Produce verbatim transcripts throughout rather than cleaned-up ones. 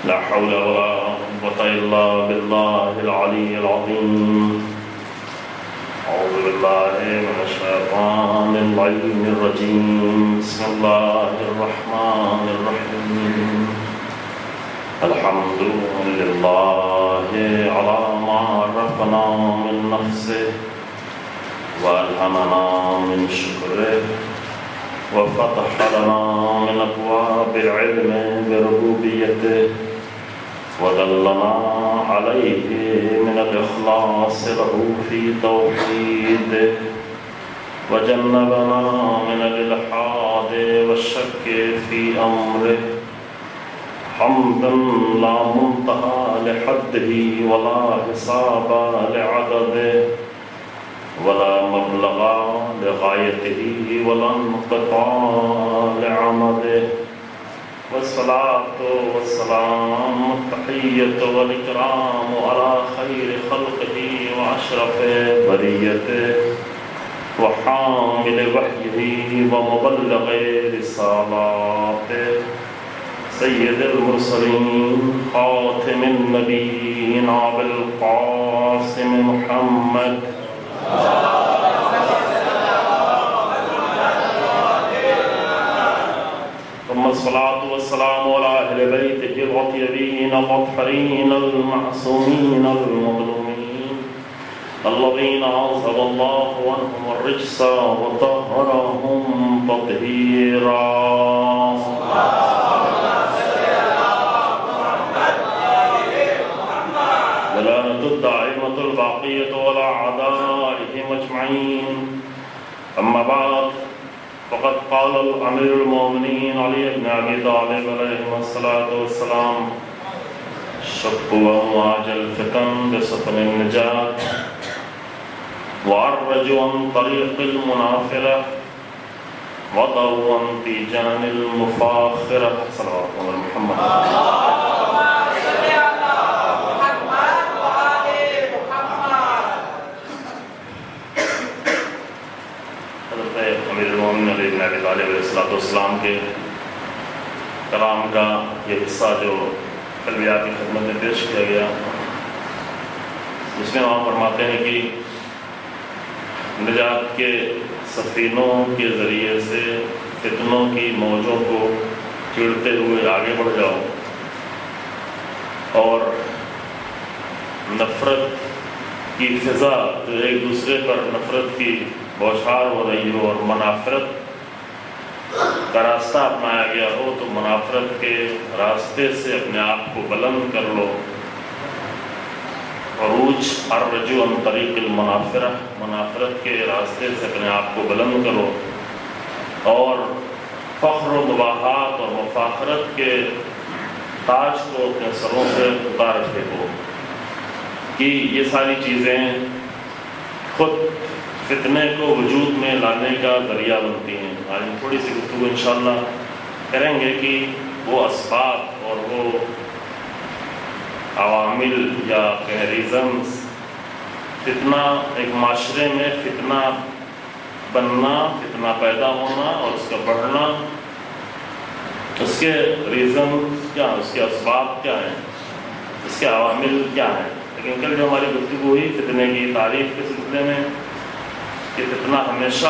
لا حول ولا قوة إلا بالله العلي العظيم. أعوذ بالله من الشيطان اللعين الرجيم. بسم الله الرحمن الرحيم. الحمد لله على ما عرفنا من نفسه وألهمنا من شكره وفتح لنا من أبواب العلم بربوبيته ودلنا عليه من الإخلاص له في توحيده وجنبنا من الإلحاد والشك في أمره. حمدا لا منتهى لحده ولا حساب لعدده ولا مبلغ لغايته ولا انقطاع لعمده. والصلاة والسلام التحية والإكرام على خير خلقه وأشرف بريته وحامل وحيه ومبلغ رسالاته سيد المرسلين خاتم النبيين أبي القاسم محمد ثم الصلاة والسلام على أهل بيته الطيبين الطاهرين المعصومين المظلومين الذين عذب الله عنهم الرجس وطهرهم تطهيرا. ولعنة الدائمة الباقية على أعدائهم أجمعين. أما بعد، فقد قال الأمير المؤمنين علي بن أبي طالب عليه الصلاة والسلام: شقوا أمواج الفتن بسفن النجاة وعرجوا عن طريق المنافرة وضعوا عن تيجان المفاخرة. صلوات الله على محمد. امیر المومنین علی بن ابی طالب علیہ السلام کے کلام کا یہ حصہ جو کل آپ کی خدمت میں پیش کیا گیا، اس میں وہاں فرماتے ہیں کہ نجات کے سفینوں کے ذریعے سے فتنوں کی موجوں کو چڑھتے ہوئے آگے بڑھ جاؤ اور نفرت کی فضا جو ایک دوسرے پر نفرت کی بوچھار ہو رہی ہو اور منافرت کا راستہ اپنایا گیا ہو تو منافرت کے راستے سے اپنے آپ کو بلند کر لو. عروج الرجوع عن طریق المنافرہ، منافرت کے راستے سے اپنے آپ کو بلند کرو اور فخر و مباحات اور مفاخرت کے تاج کو اپنے سروں سے اتار پھینکو کہ یہ ساری چیزیں خود فتنے کو وجود میں لانے کا ذریعہ بنتی ہیں. آج ہم تھوڑی سی گفتگو انشاءاللہ کریں گے کہ وہ اسباب اور وہ عوامل یا ریزنز فتنہ ایک معاشرے میں فتنہ بننا، فتنہ پیدا ہونا اور اس کا بڑھنا، اس کے ریزنز کیا ہیں، اس کے اسباب کیا ہیں، اس کے عوامل کیا ہیں. لیکن کل جو ہماری گفتگو ہوئی فتنے کی تعریف کے سلسلے میں کہ فتنہ ہمیشہ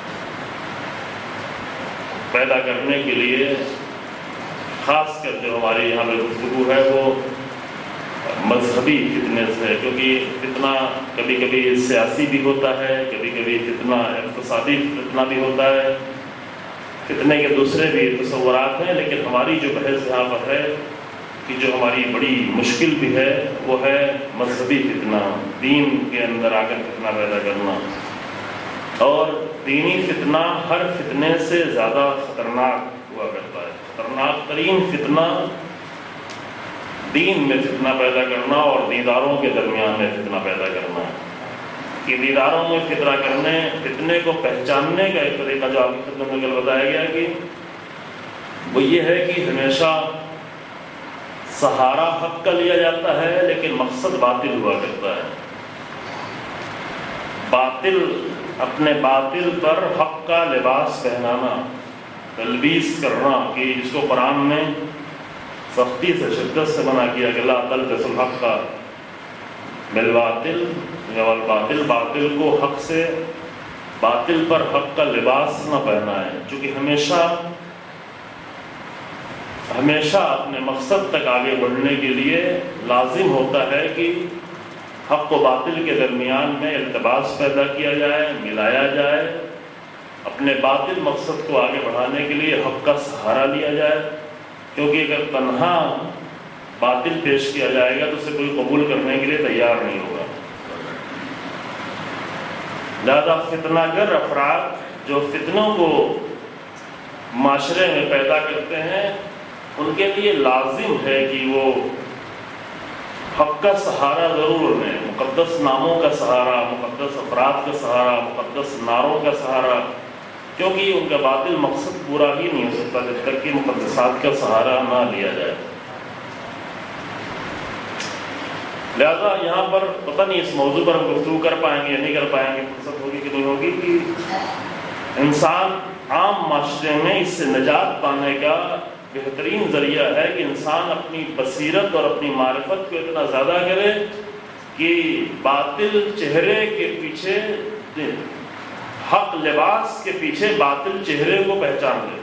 پیدا کرنے کے لیے خاص کر جو ہماری یہاں پہ گفتگو ہے وہ مذہبی فتنے سے ہے، کیونکہ فتنہ کبھی کبھی سیاسی بھی ہوتا ہے، کبھی کبھی فتنہ اقتصادی فتنہ بھی ہوتا ہے، فتنے کے دوسرے بھی تصورات ہیں. لیکن ہماری جو بحث یہاں پر ہے کہ جو ہماری بڑی مشکل بھی ہے وہ ہے مذہبی فتنہ، دین کے اندر آ کر فتنہ پیدا کرنا. اور دینی فتنہ ہر فتنے سے زیادہ خطرناک ہوا کرتا ہے. خطرناک ترین فتنہ دین میں فتنہ پیدا کرنا اور دینداروں کے درمیان میں فتنہ پیدا کرنا ہے. کہ دینداروں میں فتنہ کرنے فتنے کو پہچاننے کا ایک طریقہ جو آپ کی خدمت میں کل بتایا گیا کہ وہ یہ ہے کہ ہمیشہ سہارا حق کا لیا جاتا ہے لیکن مقصد باطل ہوا کرتا ہے. باطل اپنے باطل پر حق کا لباس پہنانا، تلبیس کرنا، کہ جس کو قرآن میں سختی سے شدت سے منع کیا کہ لا تلبس الحق بالباطل والباطل، باطل کو حق سے، باطل پر حق کا لباس نہ پہنا ہے، چونکہ ہمیشہ ہمیشہ اپنے مقصد تک آگے بڑھنے کے لیے لازم ہوتا ہے کہ حق و باطل کے درمیان میں التباس پیدا کیا جائے، ملایا جائے، اپنے باطل مقصد کو آگے بڑھانے کے لیے حق کا سہارا لیا جائے، کیونکہ اگر تنہا باطل پیش کیا جائے گا تو اسے کوئی قبول کرنے کے لیے تیار نہیں ہوگا۔ لہذا فتنہ گر افراد جو فتنوں کو معاشرے میں پیدا کرتے ہیں، ان کے لیے لازم ہے کہ وہ حق کا سہارا ضرور لیں، مقدس ناموں کا سہارا، مقدس افراد کا سہارا، مقدس نعروں کا سہارا، کیونکہ ان کا باطل مقصد پورا ہی نہیں ہو سکتا جب تک کہ مقدسات کا سہارا نہ لیا جائے۔ لہذا یہاں پر پتہ نہیں اس موضوع پر ہم گفتگو کر پائیں گے یا نہیں کر پائیں گے، فرصت ہوگی کہ نہیں ہوگی، کہ انسان عام معاشرے میں اس سے نجات پانے کا بہترین ذریعہ ہے کہ انسان اپنی بصیرت اور اپنی معرفت کو اتنا زیادہ کرے کہ باطل چہرے کے پیچھے، حق لباس کے پیچھے باطل چہرے کو پہچان لے۔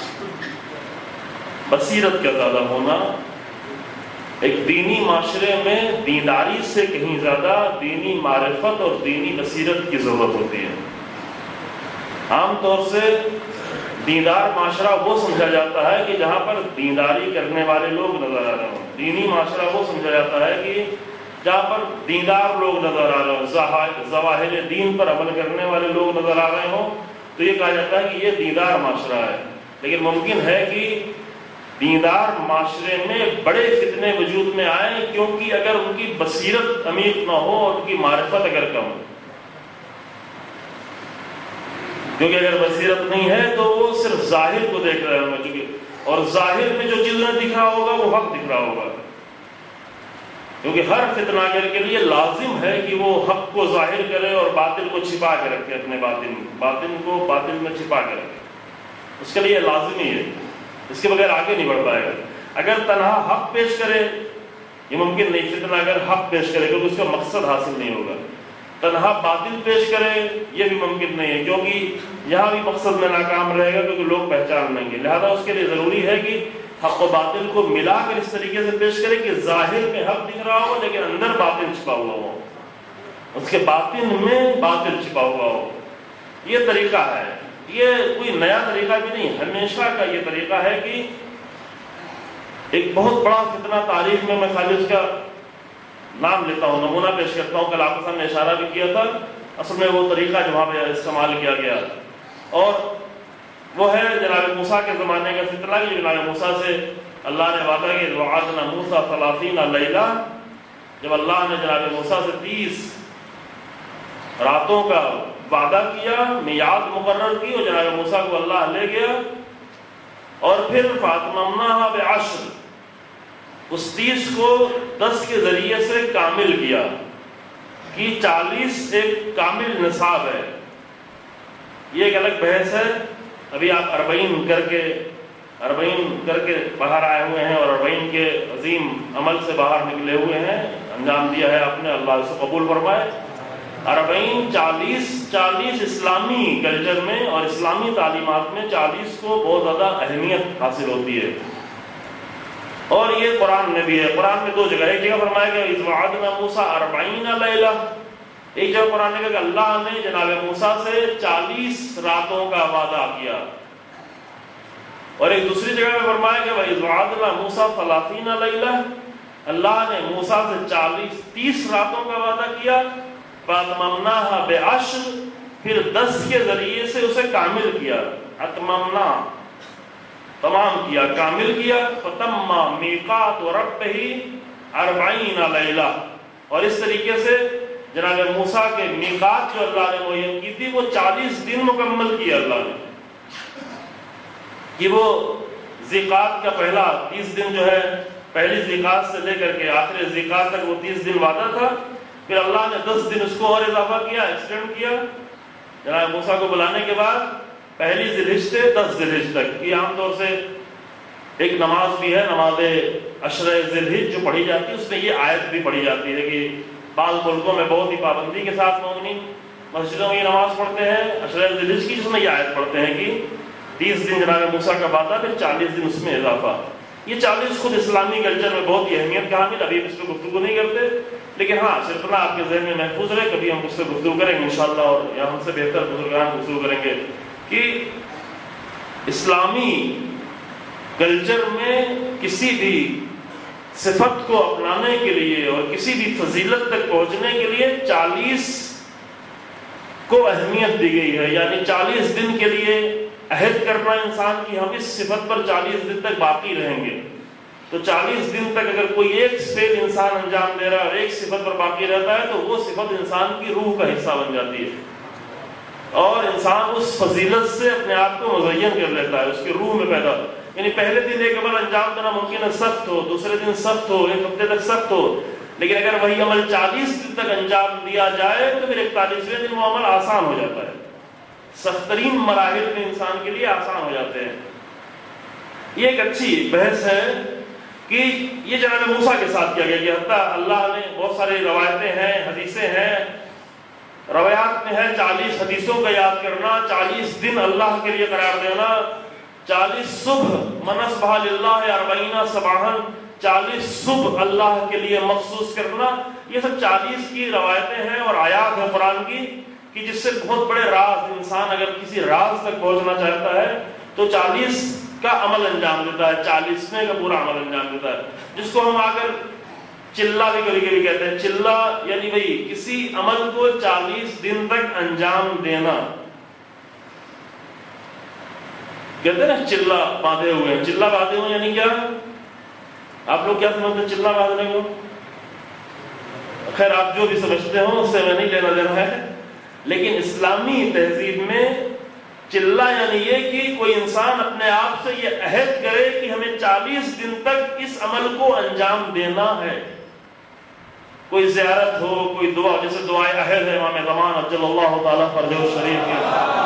بصیرت کا زیادہ ہونا، ایک دینی معاشرے میں دینداری سے کہیں زیادہ دینی معرفت اور دینی بصیرت کی ضرورت ہوتی ہے۔ عام طور سے دیندار معاشرہ وہ سمجھا جاتا ہے کہ جہاں پر دینداری کرنے والے لوگ نظر آ رہے ہوں، دینی معاشرہ وہ سمجھا جاتا ہے کہ جہاں پر دیندار لوگ نظر آ رہے ہوں، ظواہر دین پر عمل کرنے والے لوگ نظر آ رہے ہوں، تو یہ کہا جاتا ہے کہ یہ دیندار معاشرہ ہے۔ لیکن ممکن ہے کہ دیندار معاشرے میں بڑے فتنے وجود میں آئیں، کیونکہ اگر ان کی بصیرت عمیق نہ ہو اور ان کی معرفت اگر کم ہو، کیونکہ اگر بصیرت نہیں ہے تو وہ صرف ظاہر کو دیکھ رہے ہوں گے، اور ظاہر میں جو چیز انہیں دکھ رہا ہوگا وہ حق دکھ رہا ہوگا، کیونکہ ہر فتنہ گر کے لیے لازم ہے کہ وہ حق کو ظاہر کرے اور باطل کو چھپا کے رکھے، اپنے باطن باطن کو باطل میں چھپا کے رکھے، اس کے لیے لازمی ہے، اس کے بغیر آگے نہیں بڑھ پائے گا۔ اگر تنہا حق پیش کرے یہ ممکن نہیں، فتنہ گر حق پیش کرے کیونکہ اس کا مقصد حاصل نہیں ہوگا، تنہا باطل پیش کرے یہ بھی ممکن نہیں ہے کیونکہ یہاں بھی مقصد میں ناکام رہے گا، کیونکہ لوگ پہچان لیں گے۔ لہذا اس کے لیے ضروری ہے کہ حق و باطل کو ملا کر اس طریقے سے پیش کرے کہ ظاہر میں حق دکھ رہا ہو لیکن اندر باطل چھپا ہوا ہو، اس کے باطن میں باطل چھپا ہوا ہو۔ یہ طریقہ ہے، یہ کوئی نیا طریقہ بھی نہیں، ہمیشہ کا یہ طریقہ ہے کہ ایک بہت بڑا فتنہ تاریخ میں، میں خالی اس کا نام لیتا ہوں، نمونہ پیش کرتا ہوں، کل آپ کے سامنے اشارہ بھی کیا تھا، اصل میں وہ طریقہ جو وہاں پہ استعمال کیا گیا، اور وہ ہے جناب موسیٰ کے زمانے کا فتنہ کہ جناب موسیٰ سے اللہ نے وعدہ کہ وعدنا موسیٰ ثلاثین لیلہ، جب اللہ نے جناب موسیٰ سے تیس راتوں کا وعدہ کیا، میعاد مقرر کی، اور جناب موسیٰ کو اللہ لے گیا، اور پھر فاتممناہا بعشر، اس تیس کو دس کے ذریعے سے کامل کیا کہ چالیس ایک کامل نصاب ہے۔ یہ ایک الگ بحث ہے، ابھی آپ اربعین کر کے اربعین کر کے باہر آئے ہوئے ہیں اور اربعین کے عظیم عمل سے باہر نکلے ہوئے ہیں، انجام دیا ہے آپ نے، اللہ سے قبول فرمائے۔ اربعین چالیس چالیس اسلامی کلچر میں اور اسلامی تعلیمات میں چالیس کو بہت زیادہ اہمیت حاصل ہوتی ہے، اور یہ قرآن میں بھی ہے۔ قرآن میں دو جگہ، ایک جگہ فرمایا کہ اذ وعدنا موسیٰ اربعین لیلہ، ایک جگہ قرآن نے کہا کہ اللہ نے جناب موسیٰ سے چالیس راتوں کا وعدہ کیا، اور ایک دوسری جگہ میں فرمایا کہ اذ وعدنا موسیٰ ثلاثین لیلہ، اللہ نے موسیٰ سے چالیس تیس راتوں کا وعدہ کیا، فاتممناہا بعشر، پھر دس کے ذریعے سے اسے کامل کیا، اتممنا تمام کیا، کامل کیا، فتم میقات ربہ اربعین لیلہ، اور اس طریقے سے جناب موسیٰ کے میقات جو اللہ نے معین کی تھی وہ چالیس دن مکمل کیا اللہ نے، کہ وہ ذیقات کا پہلا تیس دن جو ہے، پہلی ذیقات سے لے کر کے آخر ذیقات تک وہ تیس دن وعدہ تھا، پھر اللہ نے دس دن اس کو اور اضافہ کیا، ایکسٹینڈ کیا جناب موسیٰ کو بلانے کے بعد، پہلی ذی الحجہ سے دس ذی الحجہ تک، کہ عام طور سے ایک نماز بھی ہے نماز عشر ذی الحجہ جو پڑھی جاتی ہے، اس میں یہ آیت بھی پڑھی جاتی ہے کہ بعض ملکوں میں بہت ہی پابندی کے ساتھ مومنین مسجدوں میں یہ نماز پڑھتے ہیں عشر ذی الحجہ کی، جس میں یہ آیت پڑھتے ہیں کہ تیس دن جناب موسیٰ کا وعدہ، پھر چالیس دن اس میں اضافہ۔ یہ چالیس خود اسلامی کلچر میں بہت ہی اہمیت کا حامل، ابھی اس پہ گفتگو نہیں کرتے، لیکن ہاں صرف اتنا آپ کے ذہن میں محفوظ رہے، کبھی ہم اس سے گفتگو کریں گے انشاءاللہ، اور یا ہم سے بہتر بزرگان گفتگو کریں گے کہ اسلامی کلچر میں کسی بھی صفت کو اپنانے کے لیے اور کسی بھی فضیلت تک پہنچنے کے لیے چالیس کو اہمیت دی گئی ہے، یعنی چالیس دن کے لیے عہد کرنا انسان کی ہم اس صفت پر چالیس دن تک باقی رہیں گے۔ تو چالیس دن تک اگر کوئی ایک فعل انسان انجام دے رہا ہے اور ایک صفت پر باقی رہتا ہے تو وہ صفت انسان کی روح کا حصہ بن جاتی ہے، اور انسان اس فضیلت سے اپنے آپ کو مزین کر لیتا ہے، اس کی روح میں پیدا، یعنی پہلے دن ایک عمل انجام دینا ممکن ہے سخت ہو، دوسرے دن سخت ہو، ایک ہفتے تک سخت ہو، لیکن اگر وہی عمل چالیس دن تک انجام دیا جائے تو پھر اکتالیسویں دن وہ عمل آسان ہو جاتا ہے، سخت ترین مراحل میں انسان کے لیے آسان ہو جاتے ہیں۔ یہ ایک اچھی بحث ہے کہ یہ جناب موسیٰ کے ساتھ کیا گیا کہ حتیٰ اللہ نے بہت ساری روایتیں ہیں، حدیثیں ہیں، روایات میں ہے چالیس حدیثوں کا یاد کرنا، چالیس دن اللہ کے لیے قرار دینا، چالیس صبح من اصبح للہ اربعین صباحا، چالیس صبح اللہ کے لیے مخصوص کرنا، یہ سب چالیس کی روایتیں ہیں اور آیات ہیں قرآن کی کہ جس سے بہت بڑے راز، انسان اگر کسی راز تک پہنچنا چاہتا ہے تو چالیس کا عمل انجام دیتا ہے، چالیسویں کا پورا عمل انجام دیتا ہے، جس کو ہم آ کر چلہ بھی کبھی کبھی کہتے ہیں۔ چلہ یعنی بھئی کسی عمل کو چالیس دن تک انجام دینا، کہتے ہیں نا چلہ باندھے ہوئے ہیں، چلہ باندھے ہوئے یعنی کیا؟ آپ لوگ کیا سمجھتے ہیں چلہ باندھنے کو؟ خیر آپ جو بھی سمجھتے ہو اس سے میں نہیں لینا دینا ہے، لیکن اسلامی تہذیب میں چلہ یعنی یہ کہ کوئی انسان اپنے آپ سے یہ عہد کرے کہ ہمیں چالیس دن تک اس عمل کو انجام دینا ہے۔ کوئی زیارت ہو، کوئی دعا، جیسے دعائے عہد ہے امام زمان عجل اللہ تعالیٰ فرجہ شریف کے،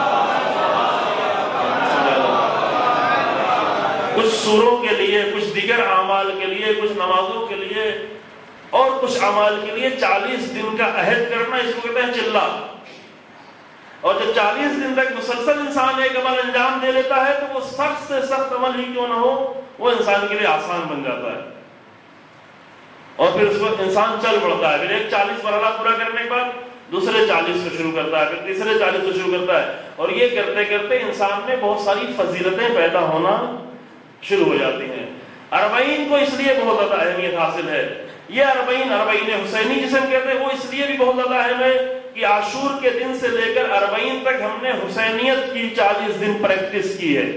کچھ سوروں کے لیے، کچھ دیگر اعمال کے لیے، کچھ نمازوں کے لیے اور کچھ اعمال کے لیے چالیس دن کا عہد کرنا، اس کو کہتے ہیں چلہ۔ اور جب چالیس دن تک مسلسل انسان ایک عمل انجام دے لیتا ہے تو وہ سخت سے سخت عمل ہی کیوں نہ ہو وہ انسان کے لیے آسان بن جاتا ہے، اور پھر اس وقت انسان چل پڑتا ہے، پھر ایک چالیس مرحلہ پورا کرنے کے بعد دوسرے چالیس سے شروع کرتا ہے، پھر تیسرے چالیس سے شروع کرتا ہے، اور یہ کرتے کرتے انسان میں بہت ساری فضیلتیں پیدا ہونا شروع ہو جاتی ہیں۔ اربعین کو اس لیے بہت زیادہ اہمیت حاصل ہے، یہ اربعین اربعین حسینی جسے ہم کہتے ہیں، وہ اس لیے بھی بہت زیادہ اہم ہے کہ عاشور کے دن سے لے کر اربعین تک ہم نے حسینیت کی چالیس دن پریکٹس کی ہے۔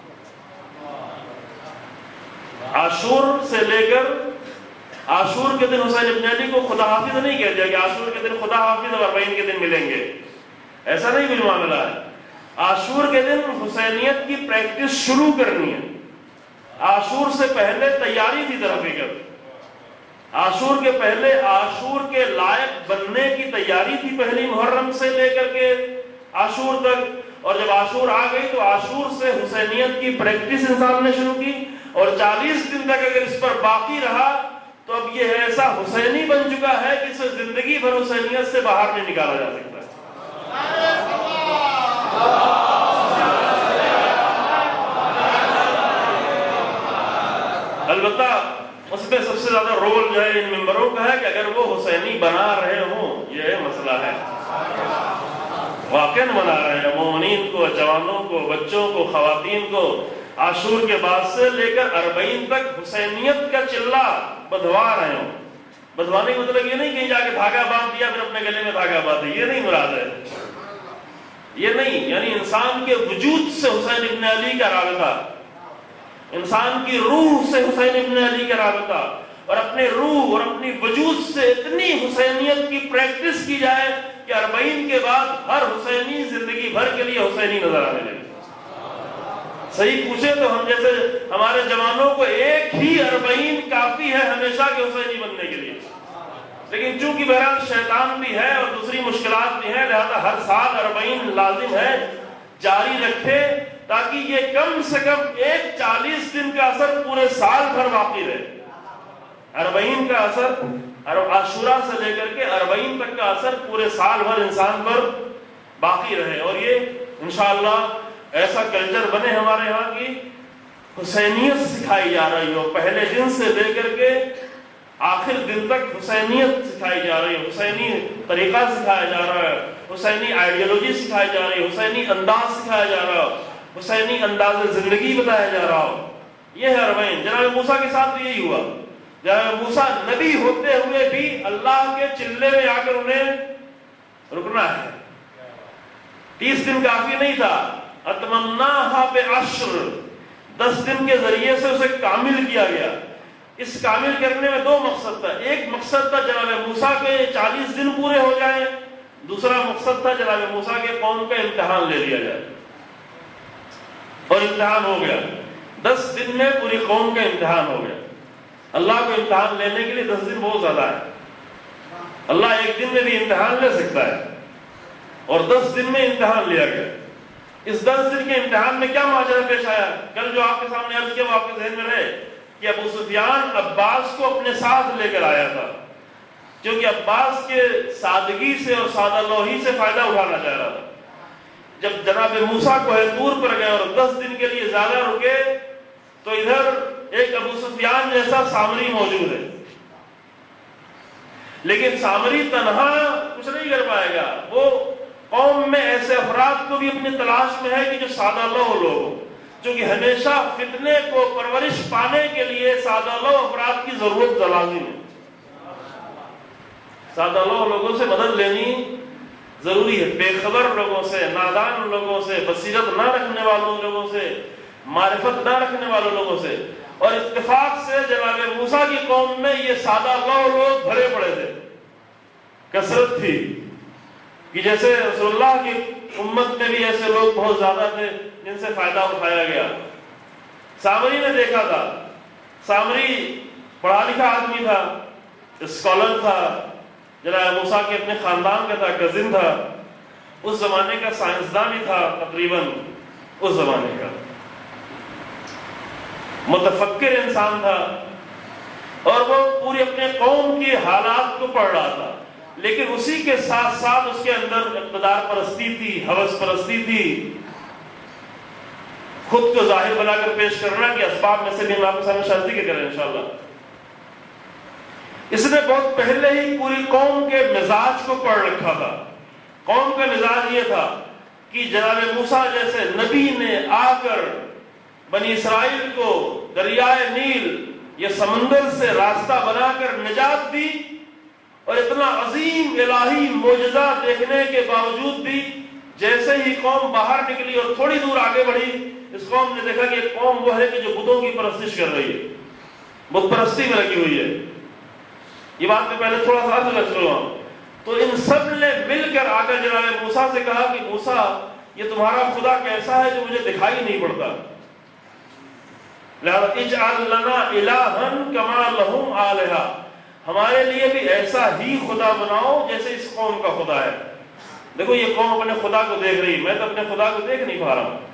عاشور سے لے کر عاشور کے دن حسین ابن علی کو خدا حافظ نہیں کہہ دیا کہ عاشور کے دن خدا حافظ اور اربعین کے دن ملیں گے، ایسا نہیں کوئی معاملہ ہے۔ عاشور کے دن حسینیت کی پریکٹس شروع کرنی ہے، عاشور سے پہلے تیاری تھی طرف فکر، عاشور کے پہلے عاشور کے لائق بننے کی تیاری تھی، پہلی محرم سے لے کر کے عاشور تک، اور جب عاشور آ گئی تو عاشور سے حسینیت کی پریکٹس انسان نے شروع کی، اور چالیس دن تک اگر اس پر باقی رہا تو اب یہ ایسا حسینی بن چکا ہے کہ اسے زندگی بھر حسینیت سے باہر نہیں نکالا جا سکتا ہے۔ البتہ اس پہ سب سے زیادہ رول جو ہے ان ممبروں کا ہے کہ اگر وہ حسینی بنا رہے ہوں، یہ مسئلہ ہے، واقعاً بنا رہے ہیں، مومنین کو، جوانوں کو، بچوں کو، خواتین کو عاشور کے بعد سے لے کر اربعین تک حسینیت کا چلہ بدھوا رہے ہوں۔ بدھوانے کا مطلب یہ نہیں کہ جا کے دھاگا باندھ دیا پھر اپنے گلے میں دھاگا باندھ دیا، یہ نہیں مراد ہے، یہ نہیں، یعنی انسان کے وجود سے حسین ابن علی کا رابطہ، انسان کی روح سے حسین ابن علی کا رابطہ، اور اپنے روح اور اپنی وجود سے اتنی حسینیت کی پریکٹس کی جائے کہ اربعین کے بعد ہر حسینی زندگی بھر کے لیے حسینی نظر آنے لگے۔ صحیح پوچھے تو ہم جیسے ہمارے جوانوں کو ایک ہی اربعین کافی ہے ہمیشہ کے حسینی بننے کے لیے، لیکن چونکہ بہرحال شیطان بھی ہے اور دوسری مشکلات بھی ہیں، لہذا ہر سال اربعین لازم ہے، جاری رکھے، تاکہ یہ کم سے کم ایک چالیس دن کا اثر پورے سال بھر باقی رہے. اربعین کا اثر عاشورہ سے لے کر کے اربعین تک کا اثر پورے سال بھر انسان پر باقی رہے. اور یہ انشاءاللہ ایسا کلچر بنے ہمارے ہاں کی حسینیت سکھائی جا رہی ہو, پہلے دن سے لے کر کے آخر دن تک حسینیت سکھائی جا رہی ہے, حسینی طریقہ سکھایا جا رہا ہے, حسینی آئیڈیالوجی سکھائی جا رہی ہے, حسینی انداز سکھایا جا رہا ہو, حسینی انداز زندگی بتایا جا رہا ہو. یہ ہے اربعین. جناب موسیٰ کے ساتھ بھی یہی ہوا. جناب موسیٰ نبی ہوتے ہوئے بھی اللہ کے چلے میں آ کر انہیں رکنا ہے. تیس دن کافی نہیں تھا. اتممناہا بعشر, دس دن کے ذریعے سے اسے کامل کیا گیا. اس کامل کرنے میں دو مقصد تھا. ایک مقصد تھا جناب موسیٰ کے چالیس دن پورے ہو جائیں, دوسرا مقصد تھا جناب موسیٰ کے قوم کا امتحان لے لیا جائے. اور امتحان ہو گیا. دس دن میں پوری قوم کا امتحان ہو گیا. اللہ کو امتحان لینے کے لیے دس دن بہت زیادہ ہے. اللہ ایک دن میں بھی امتحان لے سکتا ہے, اور دس دن میں امتحان لیا گیا. اس دس دن کے امتحان میں کیا ماجرا پیش آیا؟ کل جو آپ کے سامنے عرض کیا وہ آپ کے ذہن میں رہے کہ ابو سفیان عباس کو اپنے ساتھ لے کر آیا تھا, کیونکہ عباس کے سادگی سے اور سادہ لوہی سے فائدہ اٹھانا چاہ رہا تھا. جب جناب موسیٰ کوہ طور پر گئے اور دس دن کے لیے زیادہ رکے, تو ادھر ایک ابو سفیان جیسا سامری موجود ہے. لیکن سامری تنہا کچھ نہیں کر پائے گا. وہ قوم میں ایسے افراد کو بھی اپنی تلاش میں ہے کہ جو سادہ لوہ لوگ ہوں, کیونکہ ہمیشہ فتنے کو پرورش پانے کے لیے سادہ لوہ افراد کی ضرورت لازم ہے. سادہ لوہ لوگوں سے مدد لینی ضروری ہے. بے خبر لوگوں سے, نادان لوگوں سے, بصیرت نہ رکھنے والوں لوگوں سے, معرفت نہ رکھنے والوں لوگوں سے. اور اتفاق سے جناب موسیٰ کی قوم میں یہ سادہ لوہ لوگ بھرے پڑے تھے, کثرت تھی کہ جیسے رسول اللہ کی امت میں بھی ایسے لوگ بہت زیادہ تھے جن سے فائدہ اٹھایا گیا. سامری نے دیکھا تھا, سامری پڑھا لکھا آدمی تھا, اسکالر تھا, جناب موسیٰ کے اپنے خاندان کا تھا, کزن تھا, اس زمانے کا سائنسدان ہی تھا تقریباً, اس زمانے کا متفکر انسان تھا, اور وہ پوری اپنے قوم کی حالات کو پڑھ رہا تھا. لیکن اسی کے ساتھ ساتھ اس کے اندر اقتدار پرستی تھی, ہوس پرستی تھی, خود کو ظاہر بنا کر پیش کرنا کہ اسباب میں سے بھی ہم آپ کے سامنے شاید ذکر کریں انشاءاللہ. اس نے بہت پہلے ہی پوری قوم کے مزاج کو پڑھ رکھا تھا. قوم کا مزاج یہ تھا کہ جناب موسیٰ جیسے نبی نے آ کر بنی اسرائیل کو دریائے نیل یہ سمندر سے راستہ بنا کر نجات دی, اور اتنا عظیم الہی معجزہ دیکھنے کے باوجود بھی جیسے ہی قوم باہر نکلی اور تھوڑی دور آگے بڑھی, اس قوم نے دیکھا کہ ایک قوم وہ ہے کہ جو بتوں کی پرستش کر رہی ہے, بت پرستی میں لگی ہوئی ہے. یہ بات میں پہلے تھوڑا سا عرض کر چکا ہوں. تو ان سب نے مل کر آ کر جناب موسیٰ سے کہا کہ موسیٰ یہ تمہارا خدا کیسا ہے جو مجھے دکھائی نہیں پڑتا, لہذا اجعل لنا الہا کما لہم آلہہ, ہمارے لیے بھی ایسا ہی خدا بناؤ جیسے اس قوم کا خدا ہے. دیکھو یہ قوم اپنے خدا کو دیکھ رہی, میں تو اپنے خدا کو دیکھ نہیں پا رہا ہوں.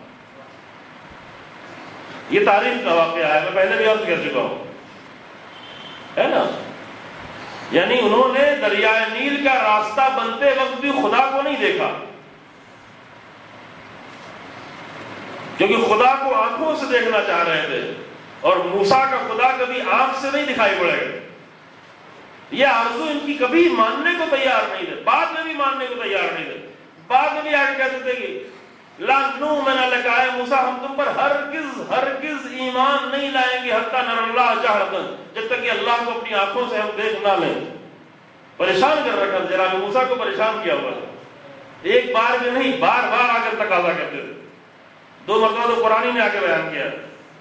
یہ تاریخ کا واقعہ ہے, میں پہلے بھی عرض کر چکا ہوں, ہے نا. یعنی انہوں نے دریائے نیل کا راستہ بنتے وقت بھی خدا کو نہیں دیکھا, کیونکہ خدا کو آنکھوں سے دیکھنا چاہ رہے تھے, اور موسیٰ کا خدا کبھی آنکھ سے نہیں دکھائی پڑے گا. یہ آرزو ان کی کبھی ماننے کو تیار نہیں تھے, بعد میں بھی ماننے کو تیار نہیں تھے. بعد میں بھی آگے کہتے تھے کہ لا نؤمن لک, اے موسیٰ ہم تم پر ہرگز ہرگز ایمان نہیں لائیں گے حتی نر اللہ جہرۃ, جب تک کہ اللہ کو اپنی آنکھوں سے ہم دیکھ نہ لیں. پریشان کر رکھا تھا, جناب موسیٰ کو پریشان کیا ہوا تھا. ایک بار بھی نہیں, بار بار آ کر تقاضا کرتے تھے. دو مرتبہ تو قرآن نے آ کے بیان کیا,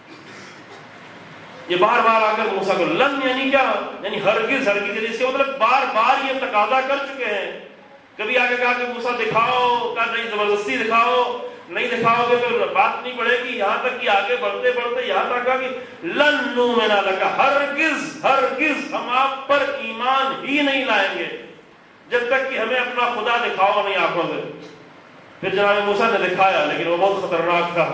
یہ بار بار آ کر موسیٰ کو لن یعنی کیا, یعنی ہرگز ہرگز, اس کے مطلب بار بار یہ تقاضا کر چکے ہیں. کبھی آگے کہا کہ موسیٰ دکھاؤ, کہا نہیں زبردستی دکھاؤ, نہیں دکھاؤ گے تو بات نہیں پڑے گی. یہاں تک کہ آگے بڑھتے بڑھتے یہاں تک کہا کہ لن نؤمن لک, ہرگز ہرگز ہم آپ پر ایمان ہی نہیں لائیں گے جب تک کہ ہمیں اپنا خدا دکھاؤ نہیں آنکھوں سے. پھر جناب موسیٰ نے دکھایا, لیکن وہ بہت خطرناک تھا.